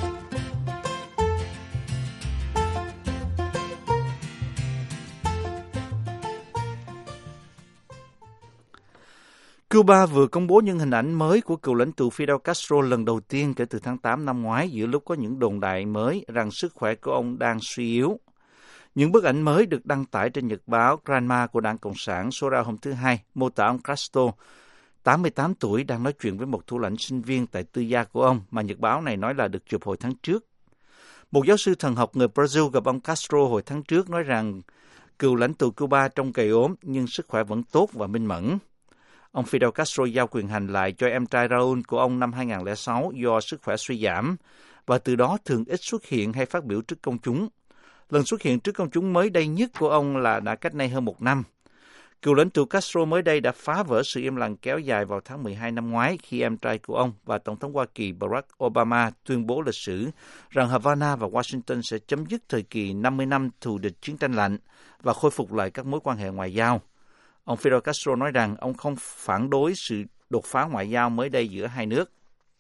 Cuba vừa công bố những hình ảnh mới của cựu lãnh tụ Fidel Castro lần đầu tiên kể từ tháng tám năm ngoái, giữa lúc có những đồn đại mới rằng sức khỏe của ông đang suy yếu. Những bức ảnh mới được đăng tải trên nhật báo Granma của Đảng Cộng sản số ra hôm thứ Hai, mô tả ông Castro, tám mươi tám tuổi, đang nói chuyện với một thủ lãnh sinh viên tại tư gia của ông, mà nhật báo này nói là được chụp hồi tháng trước. Một giáo sư thần học người Brazil gặp ông Castro hồi tháng trước nói rằng cựu lãnh tụ Cuba trông gầy ốm nhưng sức khỏe vẫn tốt và minh mẫn. Ông Fidel Castro giao quyền hành lại cho em trai Raúl của ông năm hai không không sáu do sức khỏe suy giảm, và từ đó thường ít xuất hiện hay phát biểu trước công chúng. Lần xuất hiện trước công chúng mới đây nhất của ông là đã cách nay hơn một năm. Cựu lãnh tụ Castro mới đây đã phá vỡ sự im lặng kéo dài vào tháng mười hai năm ngoái khi em trai của ông và Tổng thống Hoa Kỳ Barack Obama tuyên bố lịch sử rằng Havana và Washington sẽ chấm dứt thời kỳ năm mươi năm thù địch chiến tranh lạnh và khôi phục lại các mối quan hệ ngoại giao. Ông Fidel Castro nói rằng ông không phản đối sự đột phá ngoại giao mới đây giữa hai nước.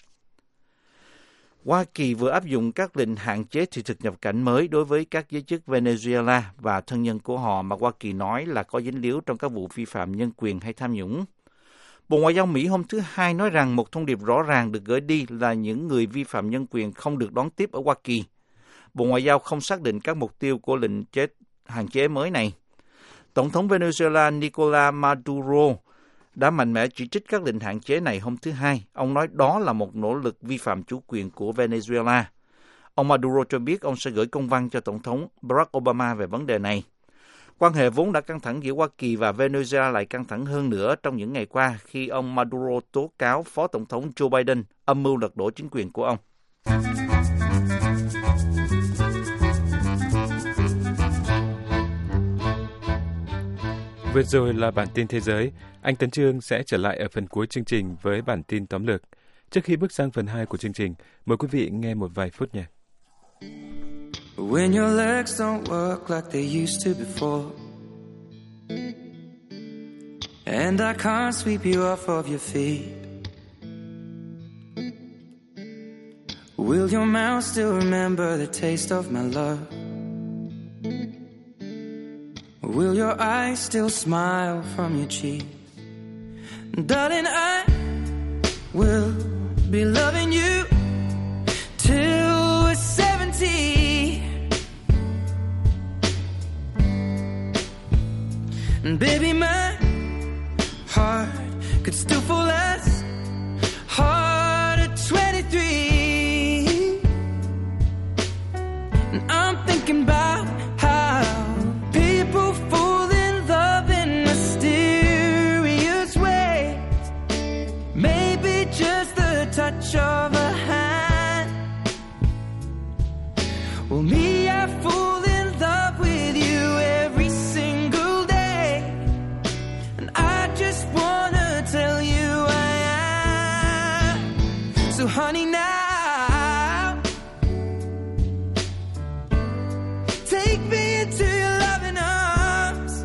Hoa Kỳ vừa áp dụng các lệnh hạn chế thị thực nhập cảnh mới đối với các giới chức Venezuela và thân nhân của họ mà Hoa Kỳ nói là có dính líu trong các vụ vi phạm nhân quyền hay tham nhũng. Bộ Ngoại giao Mỹ hôm thứ Hai nói rằng một thông điệp rõ ràng được gửi đi là những người vi phạm nhân quyền không được đón tiếp ở Hoa Kỳ. Bộ Ngoại giao không xác định các mục tiêu của lệnh chế, hạn chế mới này. Tổng thống Venezuela Nicolás Maduro đã mạnh mẽ chỉ trích các lệnh hạn chế này hôm thứ Hai. Ông nói đó là một nỗ lực vi phạm chủ quyền của Venezuela. Ông Maduro cho biết ông sẽ gửi công văn cho Tổng thống Barack Obama về vấn đề này. Quan hệ vốn đã căng thẳng giữa Hoa Kỳ và Venezuela lại căng thẳng hơn nữa trong những ngày qua khi ông Maduro tố cáo Phó Tổng thống Joe Biden âm mưu lật đổ chính quyền của ông. Vừa rồi là bản tin thế giới. Anh Tấn Chương sẽ trở lại ở phần cuối chương trình với bản tin tóm lược. Trước khi bước sang phần hai của chương trình, mời quý vị nghe một vài phút nhạc. When your legs don't work like they used to before, and I can't sweep you off of your feet, will your mouth still remember the taste of my love? Will your eyes still smile from your cheek? Darling, I will be loving you till we're seventy. And baby, my heart could still fall as hard at twenty-three. And I'm thinking about how people fall in love in mysterious ways. Maybe just the touch of a hand. Well, me, I fall in love with you every single day. And I just wanna tell you I am. So honey, now take me into your loving arms.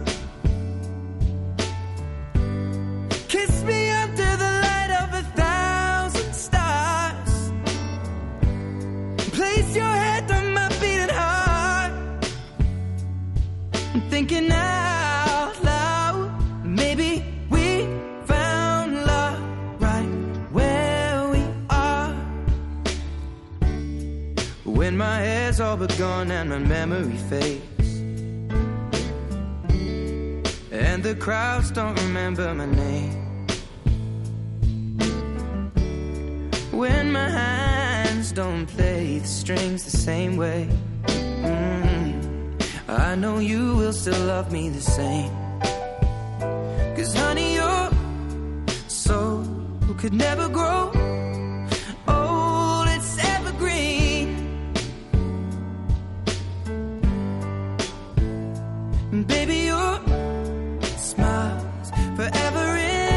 Kiss me under the light of a thousand stars. Place your head on my beating heart. I'm thinking out loud, maybe we found love right where we are. When my hair's all but gone and my memory fades, and the crowds don't remember my name, when my hands don't play the strings the same way, mm, I know you will still love me the same. 'Cause honey, your soul could never grow old, it's evergreen. And baby, your smile's forever in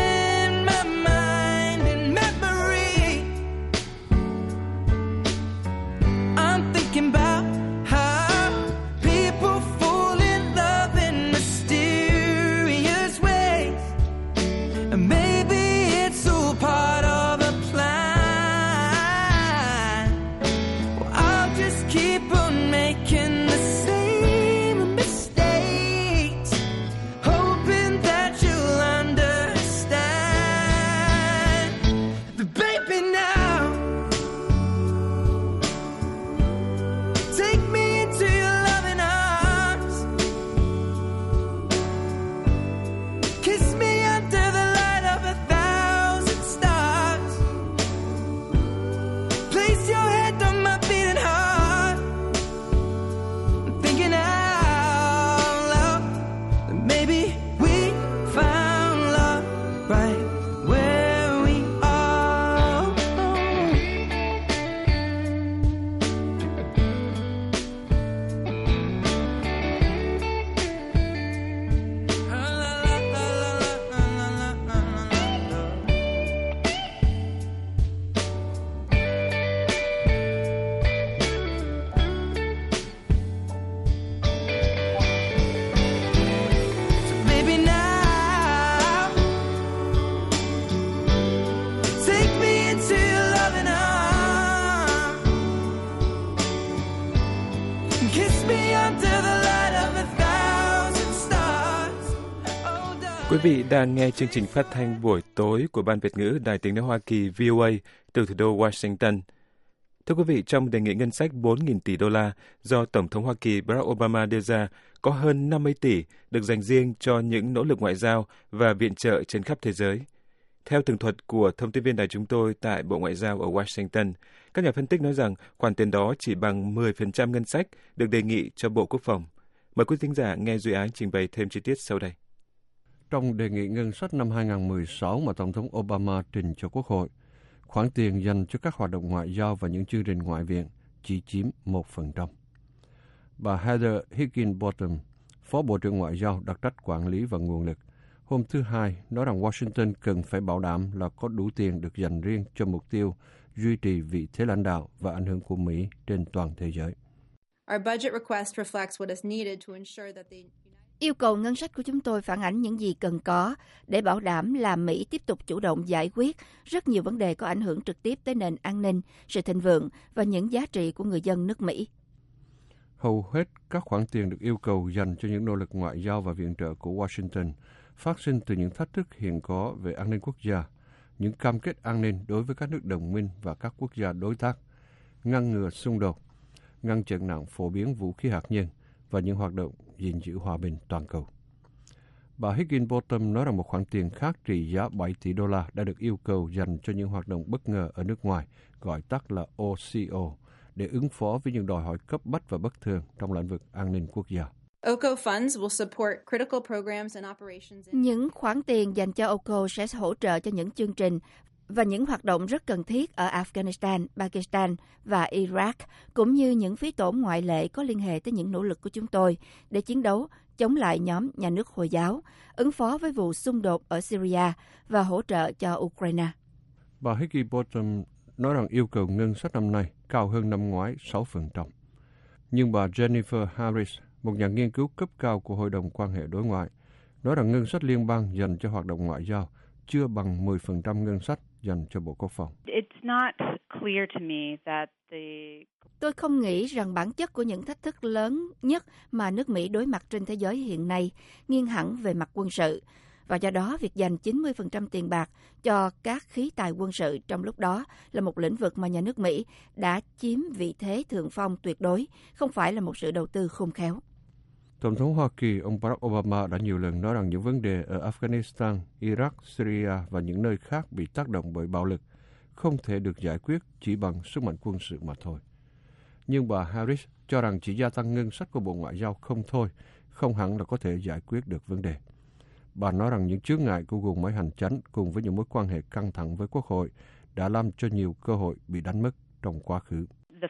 Quý vị đang nghe chương trình phát thanh buổi tối của Ban Việt ngữ Đài Tiếng nói Hoa Kỳ V O A từ thủ đô Washington. Thưa quý vị, trong đề nghị ngân sách bốn nghìn tỷ đô la do Tổng thống Hoa Kỳ Barack Obama đưa ra, có hơn năm mươi tỷ được dành riêng cho những nỗ lực ngoại giao và viện trợ trên khắp thế giới. Theo tường thuật của thông tin viên đài chúng tôi tại Bộ Ngoại giao ở Washington, các nhà phân tích nói rằng khoản tiền đó chỉ bằng mười phần trăm ngân sách được đề nghị cho Bộ Quốc phòng. Mời quý thính giả nghe Duy Ái trình bày thêm chi tiết sau đây. Trong đề nghị ngân sách năm hai không một sáu mà Tổng thống Obama trình cho Quốc hội, khoản tiền dành cho các hoạt động ngoại giao và những chương trình ngoại viện chỉ chiếm một phần trăm. Bà Heather Higginbotham, Phó Bộ trưởng Ngoại giao đặc trách quản lý và nguồn lực, hôm thứ Hai nói rằng Washington cần phải bảo đảm là có đủ tiền được dành riêng cho mục tiêu duy trì vị thế lãnh đạo và ảnh hưởng của Mỹ trên toàn thế giới. Yêu cầu ngân sách của chúng tôi phản ánh những gì cần có để bảo đảm là Mỹ tiếp tục chủ động giải quyết rất nhiều vấn đề có ảnh hưởng trực tiếp tới nền an ninh, sự thịnh vượng và những giá trị của người dân nước Mỹ. Hầu hết các khoản tiền được yêu cầu dành cho những nỗ lực ngoại giao và viện trợ của Washington phát sinh từ những thách thức hiện có về an ninh quốc gia, những cam kết an ninh đối với các nước đồng minh và các quốc gia đối tác, ngăn ngừa xung đột, ngăn chặn nạn phổ biến vũ khí hạt nhân và những hoạt động gìn giữ hòa bình toàn cầu. Bà Higginbotham nói rằng một khoản tiền khác trị giá bảy tỷ đô la đã được yêu cầu dành cho những hoạt động bất ngờ ở nước ngoài, gọi tắt là O C O, để ứng phó với những đòi hỏi cấp bách và bất thường trong lĩnh vực an ninh quốc gia. Những khoản tiền dành cho O C O sẽ hỗ trợ cho những chương trình và những hoạt động rất cần thiết ở Afghanistan, Pakistan và Iraq, cũng như những phí tổn ngoại lệ có liên hệ tới những nỗ lực của chúng tôi để chiến đấu chống lại nhóm nhà nước Hồi giáo, ứng phó với vụ xung đột ở Syria và hỗ trợ cho Ukraine. Bà Higginbotham nói rằng yêu cầu ngân sách năm nay cao hơn năm ngoái sáu phần trăm. Nhưng bà Jennifer Harris, một nhà nghiên cứu cấp cao của Hội đồng quan hệ đối ngoại, nói rằng ngân sách liên bang dành cho hoạt động ngoại giao chưa bằng mười phần trăm ngân sách dành cho Bộ Quốc phòng. Tôi không nghĩ rằng bản chất của những thách thức lớn nhất mà nước Mỹ đối mặt trên thế giới hiện nay nghiêng hẳn về mặt quân sự, và do đó việc dành chín mươi phần trăm tiền bạc cho các khí tài quân sự trong lúc đó là một lĩnh vực mà nhà nước Mỹ đã chiếm vị thế thượng phong tuyệt đối, không phải là một sự đầu tư khôn khéo. Tổng thống Hoa Kỳ, ông Barack Obama đã nhiều lần nói rằng những vấn đề ở Afghanistan, Iraq, Syria và những nơi khác bị tác động bởi bạo lực không thể được giải quyết chỉ bằng sức mạnh quân sự mà thôi. Nhưng bà Harris cho rằng chỉ gia tăng ngân sách của Bộ Ngoại giao không thôi, không hẳn là có thể giải quyết được vấn đề. Bà nói rằng những chướng ngại của guồng máy hành chánh cùng với những mối quan hệ căng thẳng với Quốc hội đã làm cho nhiều cơ hội bị đánh mất trong quá khứ.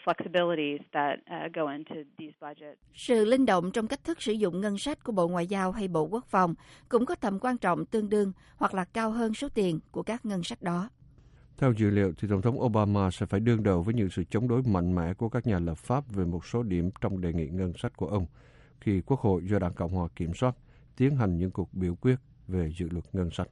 Sự linh động trong cách thức sử dụng ngân sách của Bộ Ngoại giao hay Bộ Quốc phòng cũng có tầm quan trọng tương đương hoặc là cao hơn số tiền của các ngân sách đó. Theo dữ liệu, thì Tổng thống Obama sẽ phải đương đầu với những sự chống đối mạnh mẽ của các nhà lập pháp về một số điểm trong đề nghị ngân sách của ông khi Quốc hội do Đảng Cộng hòa kiểm soát tiến hành những cuộc biểu quyết về dự luật ngân sách.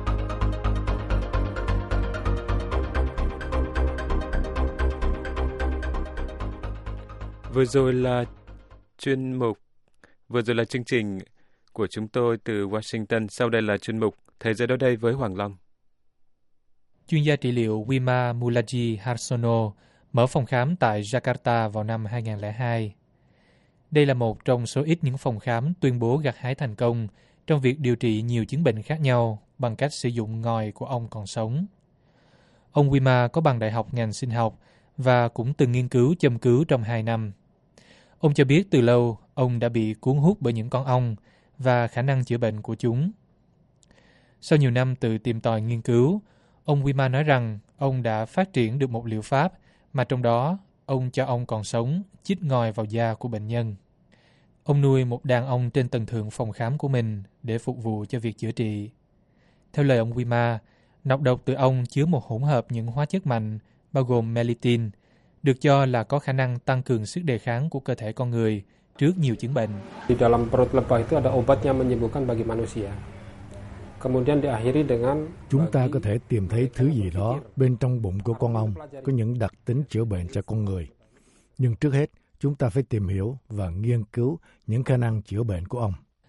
Vừa rồi là chuyên mục, vừa rồi là chương trình của chúng tôi từ Washington. Sau đây là chuyên mục Thế giới đó đây với Hoàng Long. Chuyên gia trị liệu Wima Mulaji Harsono mở phòng khám tại Jakarta vào năm hai không không hai. Đây là một trong số ít những phòng khám tuyên bố gặt hái thành công trong việc điều trị nhiều chứng bệnh khác nhau bằng cách sử dụng ngòi của ong còn sống. Ông Wima có bằng đại học ngành sinh học và cũng từng nghiên cứu châm cứu trong hai năm. Ông cho biết từ lâu ông đã bị cuốn hút bởi những con ong và khả năng chữa bệnh của chúng. Sau nhiều năm tự tìm tòi nghiên cứu, ông Wima nói rằng ông đã phát triển được một liệu pháp mà trong đó ông cho ong còn sống chích ngòi vào da của bệnh nhân. Ông nuôi một đàn ong trên tầng thượng phòng khám của mình để phục vụ cho việc chữa trị. Theo lời ông Wima, nọc độc từ ong chứa một hỗn hợp những hóa chất mạnh bao gồm melittin, được cho là có khả năng tăng cường sức đề kháng của cơ thể con người trước nhiều chứng bệnh. Di dalam perut lebah itu ada obat yang menyembuhkan bagi manusia. Kemudian diakhiri dengan chúng ta có thể tìm thấy thứ gì đó bên trong bụng của con ong có những đặc tính chữa bệnh cho con người. Nhưng trước hết, chúng ta phải tìm hiểu và nghiên cứu những khả năng chữa bệnh của ong.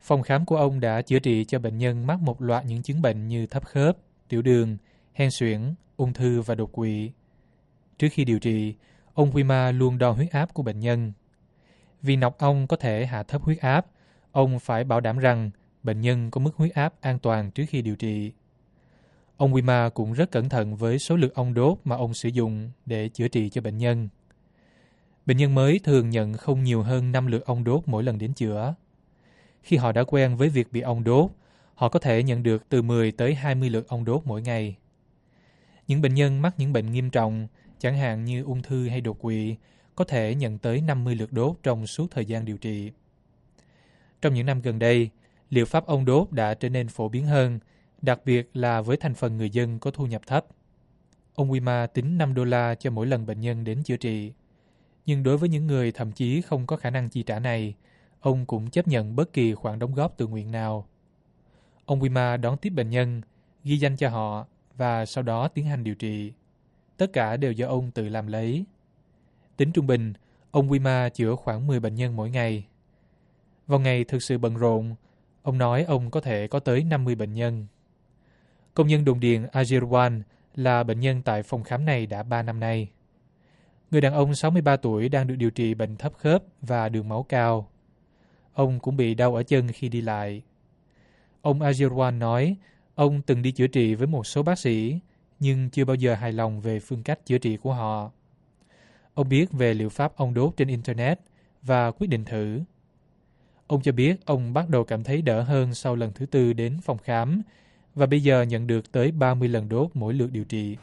Phòng khám của ông đã chữa trị cho bệnh nhân mắc một loạt những chứng bệnh như thấp khớp, tiểu đường, hen suyễn, ung thư và đột quỵ. Trước khi điều trị, ông Wima luôn đo huyết áp của bệnh nhân. Vì nọc ong có thể hạ thấp huyết áp, ông phải bảo đảm rằng bệnh nhân có mức huyết áp an toàn trước khi điều trị. Ông Wima cũng rất cẩn thận với số lượng ong đốt mà ông sử dụng để chữa trị cho bệnh nhân. Bệnh nhân mới thường nhận không nhiều hơn năm lượt ong đốt mỗi lần đến chữa. Khi họ đã quen với việc bị ong đốt, họ có thể nhận được từ mười tới hai mươi lượt ong đốt mỗi ngày. Những bệnh nhân mắc những bệnh nghiêm trọng, chẳng hạn như ung thư hay đột quỵ, có thể nhận tới năm mươi lượt đốt trong suốt thời gian điều trị. Trong những năm gần đây, liệu pháp ong đốt đã trở nên phổ biến hơn, đặc biệt là với thành phần người dân có thu nhập thấp. Ông Wima tính năm đô la cho mỗi lần bệnh nhân đến chữa trị. Nhưng đối với những người thậm chí không có khả năng chi trả này, ông cũng chấp nhận bất kỳ khoản đóng góp tự nguyện nào. Ông Wima đón tiếp bệnh nhân, ghi danh cho họ và sau đó tiến hành điều trị. Tất cả đều do ông tự làm lấy. Tính trung bình, ông Wima chữa khoảng mười bệnh nhân mỗi ngày. Vào ngày thực sự bận rộn, ông nói ông có thể có tới năm mươi bệnh nhân. Công nhân đồn điền Ajirwan là bệnh nhân tại phòng khám này đã ba năm nay. Người đàn ông sáu mươi ba tuổi đang được điều trị bệnh thấp khớp và đường máu cao. Ông cũng bị đau ở chân khi đi lại. Ông Ajirwan nói ông từng đi chữa trị với một số bác sĩ, nhưng chưa bao giờ hài lòng về phương cách chữa trị của họ. Ông biết về liệu pháp ong đốt trên Internet và quyết định thử. Ông cho biết ông bắt đầu cảm thấy đỡ hơn sau lần thứ tư đến phòng khám và bây giờ nhận được tới ba mươi lần đốt mỗi lượt điều trị.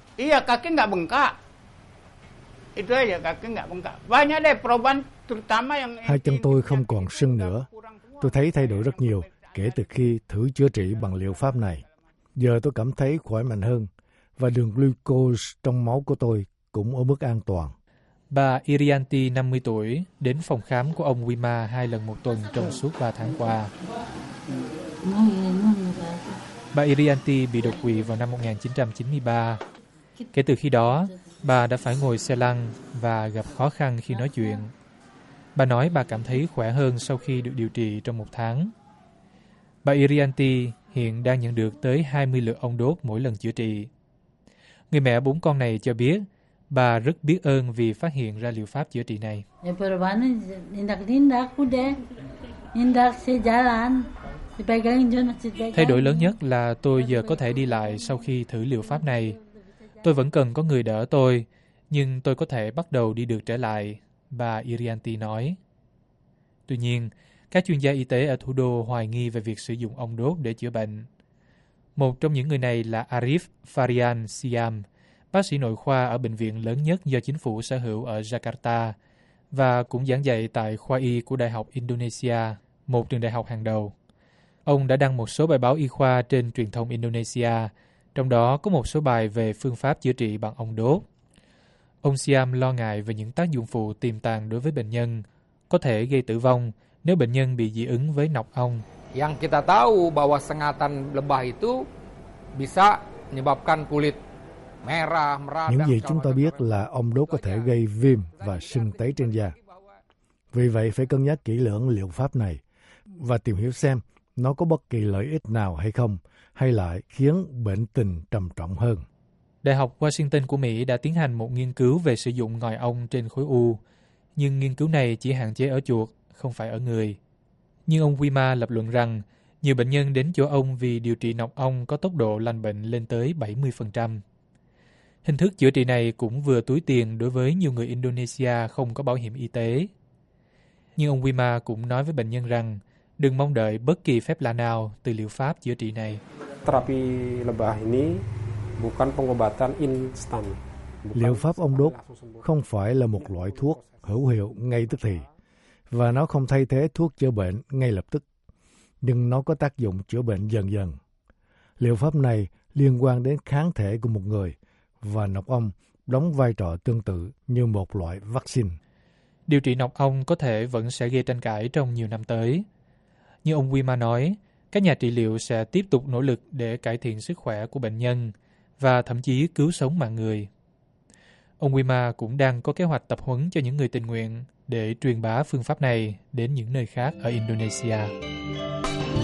Hai chân tôi không còn sưng nữa. Tôi thấy thay đổi rất nhiều kể từ khi thử chữa trị bằng liệu pháp này. Giờ tôi cảm thấy khỏe mạnh hơn và đường glucose trong máu của tôi cũng ở mức an toàn. Bà Irianti, năm mươi tuổi, đến phòng khám của ông Wima hai lần một tuần trong suốt ba tháng qua. Bà Irianti bị đột quỵ vào năm một nghìn chín trăm chín mươi ba. Kể từ khi đó, bà đã phải ngồi xe lăn và gặp khó khăn khi nói chuyện. Bà nói bà cảm thấy khỏe hơn sau khi được điều trị trong một tháng. Bà Irianti hiện đang nhận được tới hai mươi lượt ong đốt mỗi lần chữa trị. Người mẹ bốn con này cho biết bà rất biết ơn vì phát hiện ra liệu pháp chữa trị này. Thay đổi lớn nhất là tôi giờ có thể đi lại sau khi thử liệu pháp này. Tôi vẫn cần có người đỡ tôi, nhưng tôi có thể bắt đầu đi được trở lại, bà Irianti nói. Tuy nhiên, các chuyên gia y tế ở thủ đô hoài nghi về việc sử dụng ong đốt để chữa bệnh. Một trong những người này là Arif Farian Siam, bác sĩ nội khoa ở bệnh viện lớn nhất do chính phủ sở hữu ở Jakarta và cũng giảng dạy tại khoa y của Đại học Indonesia, một trường đại học hàng đầu. Ông đã đăng một số bài báo y khoa trên truyền thông Indonesia, trong đó có một số bài về phương pháp chữa trị bằng ong đốt. Ông Siam lo ngại về những tác dụng phụ tiềm tàng đối với bệnh nhân, có thể gây tử vong nếu bệnh nhân bị dị ứng với nọc ong. Yang kita tahu bahwa sengatan lebah itu bisa menyebabkan kulit merah, meradang. Những gì chúng ta biết là ong đốt có thể gây viêm và sưng tấy trên da. Vì vậy phải cân nhắc kỹ lưỡng liệu pháp này và tìm hiểu xem nó có bất kỳ lợi ích nào hay không, hay lại khiến bệnh tình trầm trọng hơn. Đại học Washington của Mỹ đã tiến hành một nghiên cứu về sử dụng ngòi ong trên khối u, nhưng nghiên cứu này chỉ hạn chế ở chuột, không phải ở người. Nhưng ông Wima lập luận rằng nhiều bệnh nhân đến chỗ ông vì điều trị nọc ong có tốc độ lành bệnh lên tới bảy mươi phần trăm. Hình thức chữa trị này cũng vừa túi tiền đối với nhiều người Indonesia không có bảo hiểm y tế. Nhưng ông Wima cũng nói với bệnh nhân rằng đừng mong đợi bất kỳ phép lạ nào từ liệu pháp chữa trị này. Terapi lebah ini bukan pengobatan instan. Liệu pháp ong đốt không phải là một loại thuốc hữu hiệu ngay tức thì, và nó không thay thế thuốc chữa bệnh ngay lập tức, nhưng nó có tác dụng chữa bệnh dần dần. Liệu pháp này liên quan đến kháng thể của một người, và nọc ong đóng vai trò tương tự như một loại vaccine. Điều trị nọc ong có thể vẫn sẽ gây tranh cãi trong nhiều năm tới. Như ông Wima nói, các nhà trị liệu sẽ tiếp tục nỗ lực để cải thiện sức khỏe của bệnh nhân và thậm chí cứu sống mạng người. Ông Wima cũng đang có kế hoạch tập huấn cho những người tình nguyện để truyền bá phương pháp này đến những nơi khác ở Indonesia.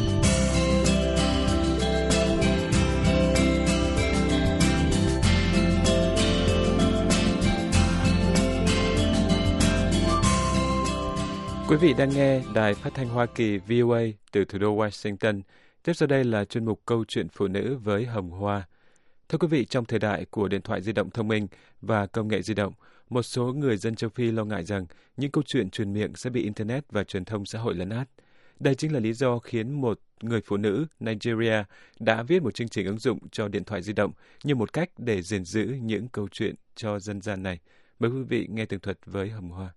Quý vị đang nghe Đài Phát thanh Hoa Kỳ vê o a từ thủ đô Washington. Tiếp sau đây là chuyên mục Câu chuyện phụ nữ với Hồng Hoa. Thưa quý vị, trong thời đại của điện thoại di động thông minh và công nghệ di động, một số người dân châu Phi lo ngại rằng những câu chuyện truyền miệng sẽ bị Internet và truyền thông xã hội lấn át. Đây chính là lý do khiến một người phụ nữ Nigeria đã viết một chương trình ứng dụng cho điện thoại di động như một cách để gìn giữ những câu chuyện cho dân gian này. Mời quý vị nghe tường thuật với Hồng Hoa.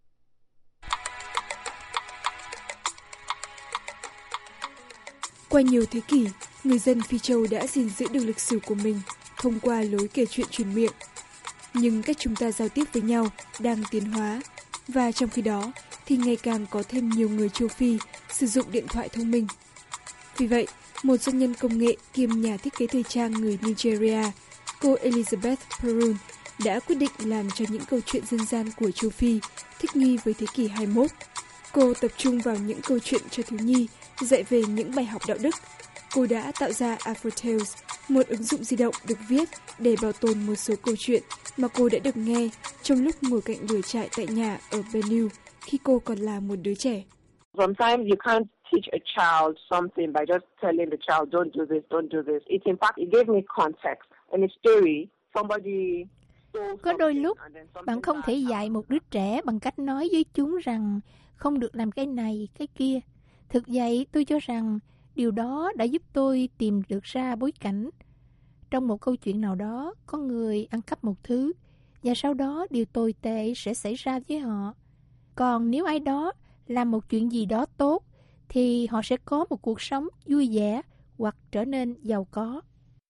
Qua nhiều thế kỷ, người dân Phi Châu đã gìn giữ được lịch sử của mình thông qua lối kể chuyện truyền miệng. Nhưng cách chúng ta giao tiếp với nhau đang tiến hóa, và trong khi đó thì ngày càng có thêm nhiều người châu Phi sử dụng điện thoại thông minh. Vì vậy, một doanh nhân công nghệ kiêm nhà thiết kế thời trang người Nigeria, cô Elizabeth Perun, đã quyết định làm cho những câu chuyện dân gian của châu Phi thích nghi với thế kỷ hai mươi mốt. Cô tập trung vào những câu chuyện cho thiếu nhi, dạy về những bài học đạo đức. Cô đã tạo ra AfroTales, một ứng dụng di động được viết để bảo tồn một số câu chuyện mà cô đã được nghe trong lúc ngồi cạnh lửa trại tại nhà ở Benue khi cô còn là một đứa trẻ. Sometimes you can't teach a child something by just telling the child, don't do this, don't do this. It in fact, it gave me context. In a story, somebody... Có đôi lúc, bạn không thể dạy một đứa trẻ bằng cách nói với chúng rằng không được làm cái này, cái kia. Thực vậy, tôi cho rằng điều đó đã giúp tôi tìm được ra bối cảnh. Trong một câu chuyện nào đó, có người ăn cắp một thứ, và sau đó điều tồi tệ sẽ xảy ra với họ. Còn nếu ai đó làm một chuyện gì đó tốt, thì họ sẽ có một cuộc sống vui vẻ hoặc trở nên giàu có.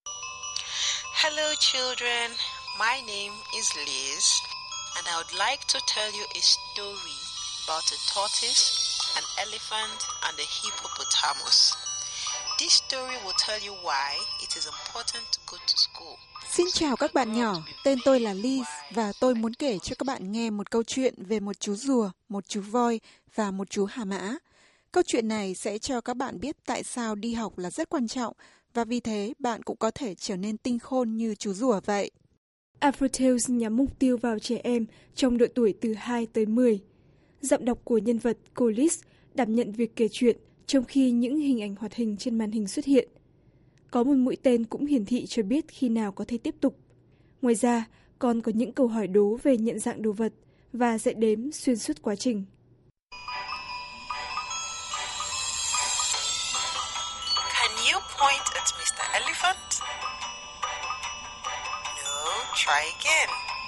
Hello children, my name is Liz, and I would like to tell you a story about a tortoise, an elephant, and a hippopotamus. This story will tell you why it is important to go to school. Xin chào các bạn nhỏ, tên tôi là Liz và tôi muốn kể cho các bạn nghe một câu chuyện về một chú rùa, một chú voi và một chú hà mã. Câu chuyện này sẽ cho các bạn biết tại sao đi học là rất quan trọng và vì thế bạn cũng có thể trở nên tinh khôn như chú rùa vậy. AfroTales nhắm mục tiêu vào trẻ em trong độ tuổi từ hai tới mười. Giọng đọc của nhân vật cô Liz đảm nhận việc kể chuyện trong khi những hình ảnh hoạt hình trên màn hình xuất hiện. Có một mũi tên cũng hiển thị cho biết khi nào có thể tiếp tục. Ngoài ra, còn có những câu hỏi đố về nhận dạng đồ vật và dạy đếm xuyên suốt quá trình. Can you point at mister Elephant? No, try again.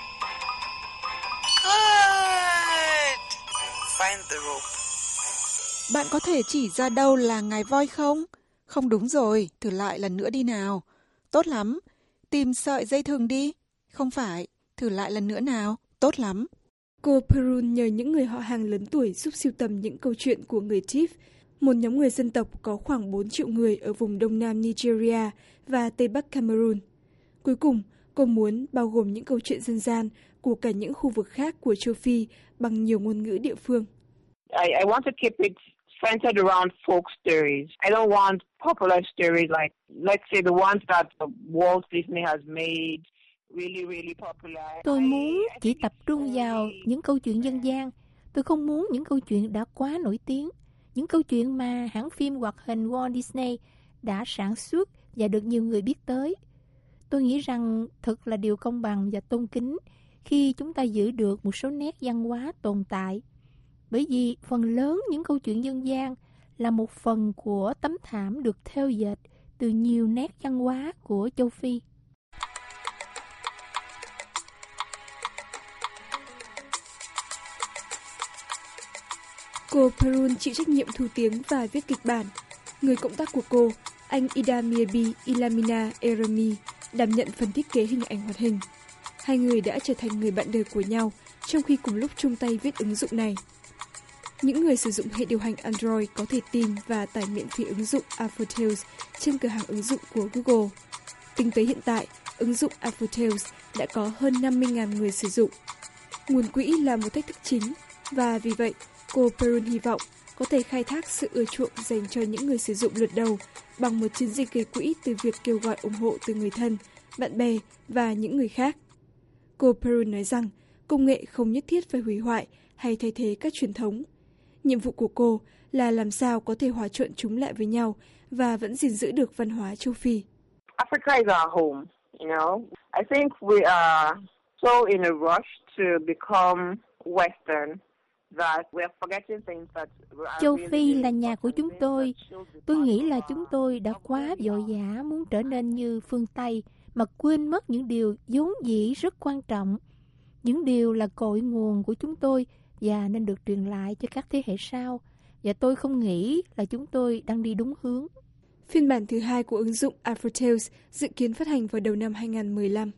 Good. Find the rope. Bạn có thể chỉ ra đâu là ngài voi không? Không đúng rồi, thử lại lần nữa đi nào. Tốt lắm. Tìm sợi dây thừng đi. Không phải, thử lại lần nữa nào. Tốt lắm. Cô Perun nhờ những người họ hàng lớn tuổi giúp sưu tầm những câu chuyện của người Tiv, một nhóm người dân tộc có khoảng bốn triệu người ở vùng đông nam Nigeria và tây bắc Cameroon. Cuối cùng, cô muốn bao gồm những câu chuyện dân gian của cả những khu vực khác của châu Phi bằng nhiều ngôn ngữ địa phương. I, I want to keep it centered around folk stories. I don't want popular stories like, let's say, the ones that Walt Disney has made really, really popular. Tôi muốn chỉ tập trung vào những câu chuyện dân gian. Tôi không muốn những câu chuyện đã quá nổi tiếng. Những câu chuyện mà hãng phim hoạt hình Walt Disney đã sản xuất và được nhiều người biết tới. Tôi nghĩ rằng thật là điều công bằng và tôn kính khi chúng ta giữ được một số nét văn hóa tồn tại. Bởi vì phần lớn những câu chuyện dân gian là một phần của tấm thảm được thêu dệt từ nhiều nét văn hóa của châu Phi. Cô Perun chịu trách nhiệm thu tiếng và viết kịch bản. Người cộng tác của cô, anh Idamiebi Ilamina Eremi, đảm nhận phần thiết kế hình ảnh hoạt hình. Hai người đã trở thành người bạn đời của nhau trong khi cùng lúc chung tay viết ứng dụng này. Những người sử dụng hệ điều hành Android có thể tìm và tải miễn phí ứng dụng AfroTales trên cửa hàng ứng dụng của Google. Tính tới hiện tại, ứng dụng AfroTales đã có hơn năm mươi nghìn người sử dụng. Nguồn quỹ là một thách thức chính, và vì vậy, cô Perun hy vọng có thể khai thác sự ưa chuộng dành cho những người sử dụng lượt đầu bằng một chiến dịch gây quỹ từ việc kêu gọi ủng hộ từ người thân, bạn bè và những người khác. Cô Perun nói rằng công nghệ không nhất thiết phải hủy hoại hay thay thế các truyền thống. Nhiệm vụ của cô là làm sao có thể hòa trộn chúng lại với nhau và vẫn gìn giữ được văn hóa châu Phi. Africa is our home, you know. I think we are so in a rush to become Western that we are forgetting things that are Châu really Phi là nhà của chúng tôi. Tôi nghĩ là chúng tôi đã quá vội vã muốn trở nên như phương Tây mà quên mất những điều vốn dĩ rất quan trọng. Những điều là cội nguồn của chúng tôi và nên được truyền lại cho các thế hệ sau. Và tôi không nghĩ là chúng tôi đang đi đúng hướng. Phiên bản thứ hai của ứng dụng AfroTales dự kiến phát hành vào đầu năm hai không một lăm.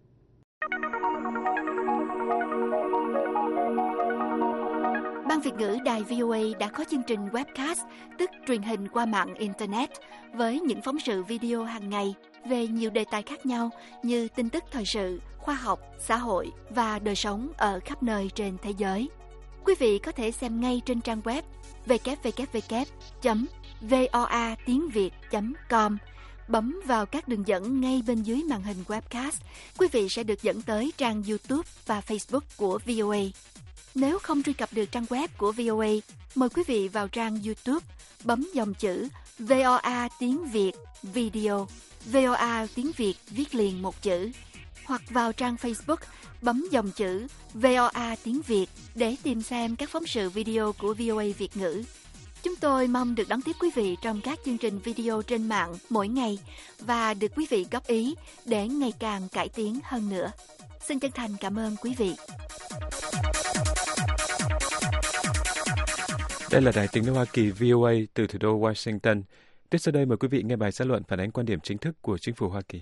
Ban Việt ngữ Đài vê o a đã có chương trình webcast, tức truyền hình qua mạng Internet, với những phóng sự video hàng ngày về nhiều đề tài khác nhau như tin tức thời sự, khoa học, xã hội và đời sống ở khắp nơi trên thế giới. Quý vị có thể xem ngay trên trang web w w w chấm voa tiếng việt chấm com. Bấm vào các đường dẫn ngay bên dưới màn hình webcast, quý vị sẽ được dẫn tới trang YouTube và Facebook của vê o a. Nếu không truy cập được trang web của vê o a, mời quý vị vào trang YouTube, bấm dòng chữ vê o a tiếng Việt Video, vê o a tiếng Việt viết liền một chữ, hoặc vào trang Facebook, bấm dòng chữ vê o a tiếng Việt để tìm xem các phóng sự video của vê o a Việt ngữ. Chúng tôi mong được đón tiếp quý vị trong các chương trình video trên mạng mỗi ngày và được quý vị góp ý để ngày càng cải tiến hơn nữa. Xin chân thành cảm ơn quý vị. Đây là Đài Tiếng nói Hoa Kỳ vê o a từ thủ đô Washington. Tiếp sau đây mời quý vị nghe bài xã luận phản ánh quan điểm chính thức của chính phủ Hoa Kỳ.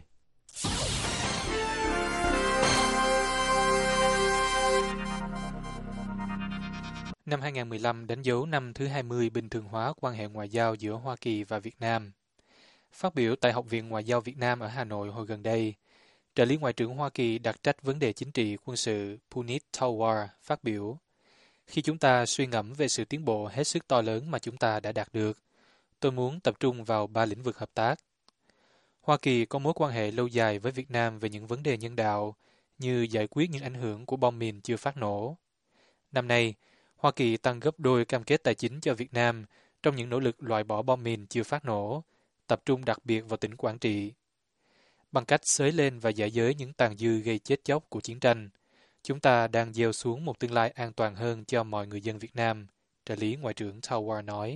Năm hai không một lăm đánh dấu năm thứ hai mươi bình thường hóa quan hệ ngoại giao giữa Hoa Kỳ và Việt Nam. Phát biểu tại Học viện Ngoại giao Việt Nam ở Hà Nội hồi gần đây, trợ lý Ngoại trưởng Hoa Kỳ đặc trách vấn đề chính trị quân sự Puneet Thawaar phát biểu: Khi chúng ta suy ngẫm về sự tiến bộ hết sức to lớn mà chúng ta đã đạt được, tôi muốn tập trung vào ba lĩnh vực hợp tác. Hoa Kỳ có mối quan hệ lâu dài với Việt Nam về những vấn đề nhân đạo, như giải quyết những ảnh hưởng của bom mìn chưa phát nổ. Năm nay, Hoa Kỳ tăng gấp đôi cam kết tài chính cho Việt Nam trong những nỗ lực loại bỏ bom mìn chưa phát nổ, tập trung đặc biệt vào tỉnh Quảng Trị. Bằng cách xới lên và giải giới những tàn dư gây chết chóc của chiến tranh, chúng ta đang gieo xuống một tương lai an toàn hơn cho mọi người dân Việt Nam, trợ lý Ngoại trưởng Thawaar nói.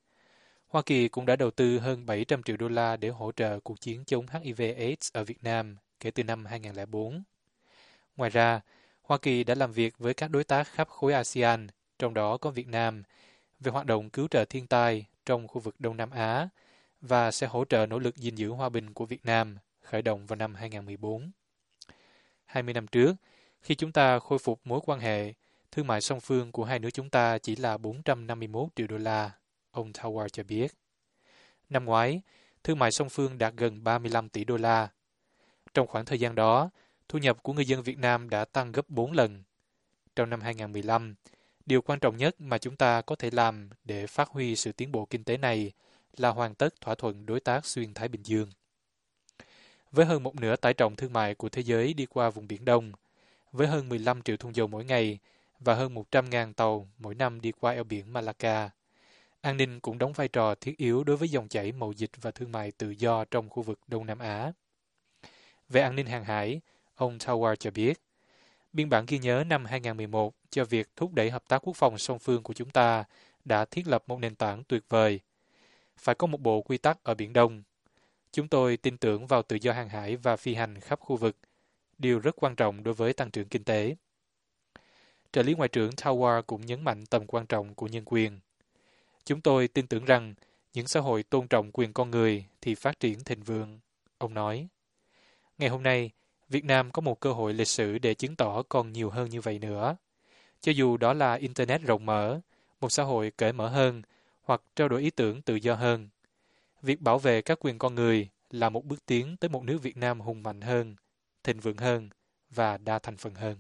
Hoa Kỳ cũng đã đầu tư hơn bảy trăm triệu đô la để hỗ trợ cuộc chiến chống hát i vê AIDS ở Việt Nam kể từ năm hai không không bốn. Ngoài ra, Hoa Kỳ đã làm việc với các đối tác khắp khối a sê an, trong đó có Việt Nam, về hoạt động cứu trợ thiên tai trong khu vực Đông Nam Á và sẽ hỗ trợ nỗ lực gìn giữ hòa bình của Việt Nam, khởi động vào năm hai không một bốn. hai mươi năm trước, khi chúng ta khôi phục mối quan hệ, thương mại song phương của hai nước chúng ta chỉ là bốn trăm năm mươi mốt triệu đô la, ông Thawaar cho biết. Năm ngoái, thương mại song phương đạt gần ba mươi lăm tỷ đô la. Trong khoảng thời gian đó, thu nhập của người dân Việt Nam đã tăng gấp bốn lần. Trong năm hai không một lăm, điều quan trọng nhất mà chúng ta có thể làm để phát huy sự tiến bộ kinh tế này là hoàn tất thỏa thuận đối tác xuyên Thái Bình Dương. Với hơn một nửa tải trọng thương mại của thế giới đi qua vùng Biển Đông, với hơn mười lăm triệu thùng dầu mỗi ngày và hơn một trăm nghìn tàu mỗi năm đi qua eo biển Malacca, an ninh cũng đóng vai trò thiết yếu đối với dòng chảy mậu dịch và thương mại tự do trong khu vực Đông Nam Á. Về an ninh hàng hải, ông Thawaar cho biết, biên bản ghi nhớ năm hai không một một cho việc thúc đẩy hợp tác quốc phòng song phương của chúng ta đã thiết lập một nền tảng tuyệt vời. Phải có một bộ quy tắc ở Biển Đông. Chúng tôi tin tưởng vào tự do hàng hải và phi hành khắp khu vực, điều rất quan trọng đối với tăng trưởng kinh tế. Trợ lý Ngoại trưởng Thawaar cũng nhấn mạnh tầm quan trọng của nhân quyền. Chúng tôi tin tưởng rằng những xã hội tôn trọng quyền con người thì phát triển thịnh vượng, ông nói. Ngày hôm nay, Việt Nam có một cơ hội lịch sử để chứng tỏ còn nhiều hơn như vậy nữa. Cho dù đó là Internet rộng mở, một xã hội cởi mở hơn, hoặc trao đổi ý tưởng tự do hơn. Việc bảo vệ các quyền con người là một bước tiến tới một nước Việt Nam hùng mạnh hơn, thịnh vượng hơn và đa thành phần hơn.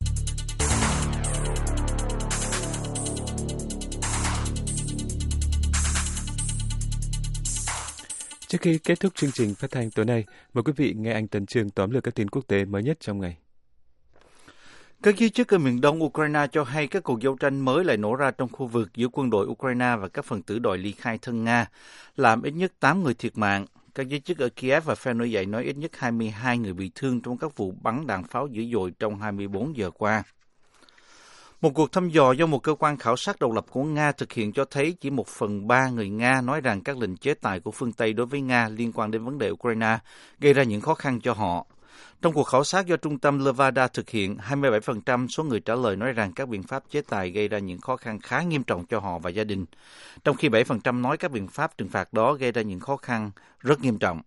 Trước khi kết thúc chương trình phát thanh tối nay, mời quý vị nghe anh Tấn Trường tóm lược các tin quốc tế mới nhất trong ngày. Các giới chức ở miền đông Ukraine cho hay các cuộc giao tranh mới lại nổ ra trong khu vực giữa quân đội Ukraine và các phần tử đòi ly khai thân Nga, làm ít nhất tám người thiệt mạng. Các giới chức ở Kiev và phe nổi dậy nói ít nhất hai mươi hai người bị thương trong các vụ bắn đạn pháo dữ dội trong hai mươi bốn giờ qua. Một cuộc thăm dò do một cơ quan khảo sát độc lập của Nga thực hiện cho thấy chỉ một phần ba người Nga nói rằng các lệnh chế tài của phương Tây đối với Nga liên quan đến vấn đề Ukraine gây ra những khó khăn cho họ. Trong cuộc khảo sát do Trung tâm Levada thực hiện, hai mươi bảy phần trăm số người trả lời nói rằng các biện pháp chế tài gây ra những khó khăn khá nghiêm trọng cho họ và gia đình, trong khi bảy phần trăm nói các biện pháp trừng phạt đó gây ra những khó khăn rất nghiêm trọng.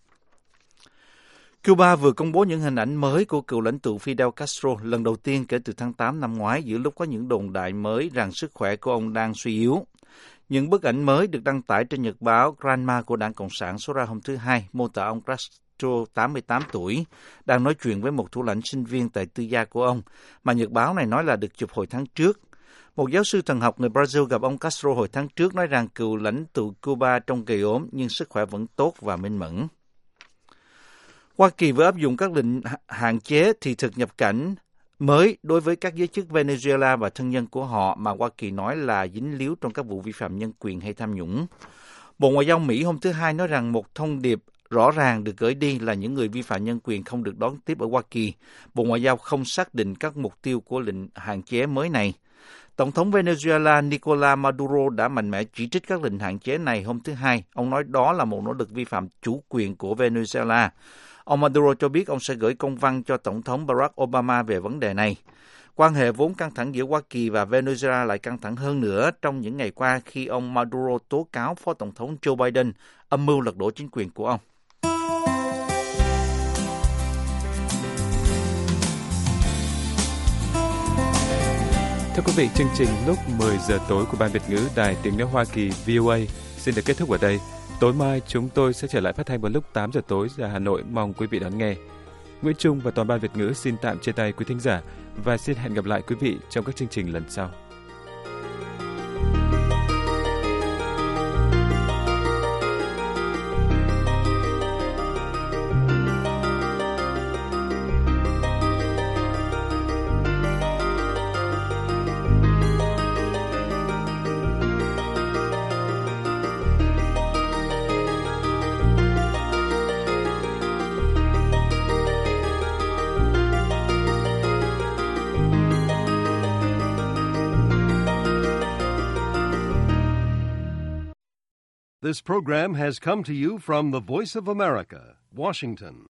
Cuba vừa công bố những hình ảnh mới của cựu lãnh tụ Fidel Castro lần đầu tiên kể từ tháng tám năm ngoái, giữa lúc có những đồn đại mới rằng sức khỏe của ông đang suy yếu. Những bức ảnh mới được đăng tải trên nhật báo Granma của Đảng Cộng sản số ra hôm thứ Hai mô tả ông Castro tám mươi tám tuổi đang nói chuyện với một thủ lãnh sinh viên tại tư gia của ông, mà nhật báo này nói là được chụp hồi tháng trước. Một giáo sư thần học người Brazil gặp ông Castro hồi tháng trước nói rằng cựu lãnh tụ Cuba trông gầy ốm nhưng sức khỏe vẫn tốt và minh mẫn. Hoa Kỳ vừa áp dụng các lệnh hạn chế thị thực nhập cảnh mới đối với các giới chức Venezuela và thân nhân của họ mà Hoa Kỳ nói là dính líu trong các vụ vi phạm nhân quyền hay tham nhũng. Bộ Ngoại giao Mỹ hôm thứ Hai nói rằng một thông điệp rõ ràng được gửi đi là những người vi phạm nhân quyền không được đón tiếp ở Hoa Kỳ. Bộ Ngoại giao không xác định các mục tiêu của lệnh hạn chế mới này. Tổng thống Venezuela Nicolás Maduro đã mạnh mẽ chỉ trích các lệnh hạn chế này hôm thứ Hai. Ông nói đó là một nỗ lực vi phạm chủ quyền của Venezuela. Ông Maduro cho biết ông sẽ gửi công văn cho Tổng thống Barack Obama về vấn đề này. Quan hệ vốn căng thẳng giữa Hoa Kỳ và Venezuela lại căng thẳng hơn nữa trong những ngày qua khi ông Maduro tố cáo Phó Tổng thống Joe Biden âm mưu lật đổ chính quyền của ông. Thưa quý vị, chương trình lúc mười giờ tối của Ban Việt ngữ Đài Tiếng nói Hoa Kỳ vê o a xin được kết thúc ở đây. Tối mai chúng tôi sẽ trở lại phát thanh vào lúc tám giờ tối giờ Hà Nội, mong quý vị đón nghe. Nguyễn Trung và toàn ban Việt ngữ xin tạm chia tay quý thính giả và xin hẹn gặp lại quý vị trong các chương trình lần sau. This program has come to you from the Voice of America, Washington.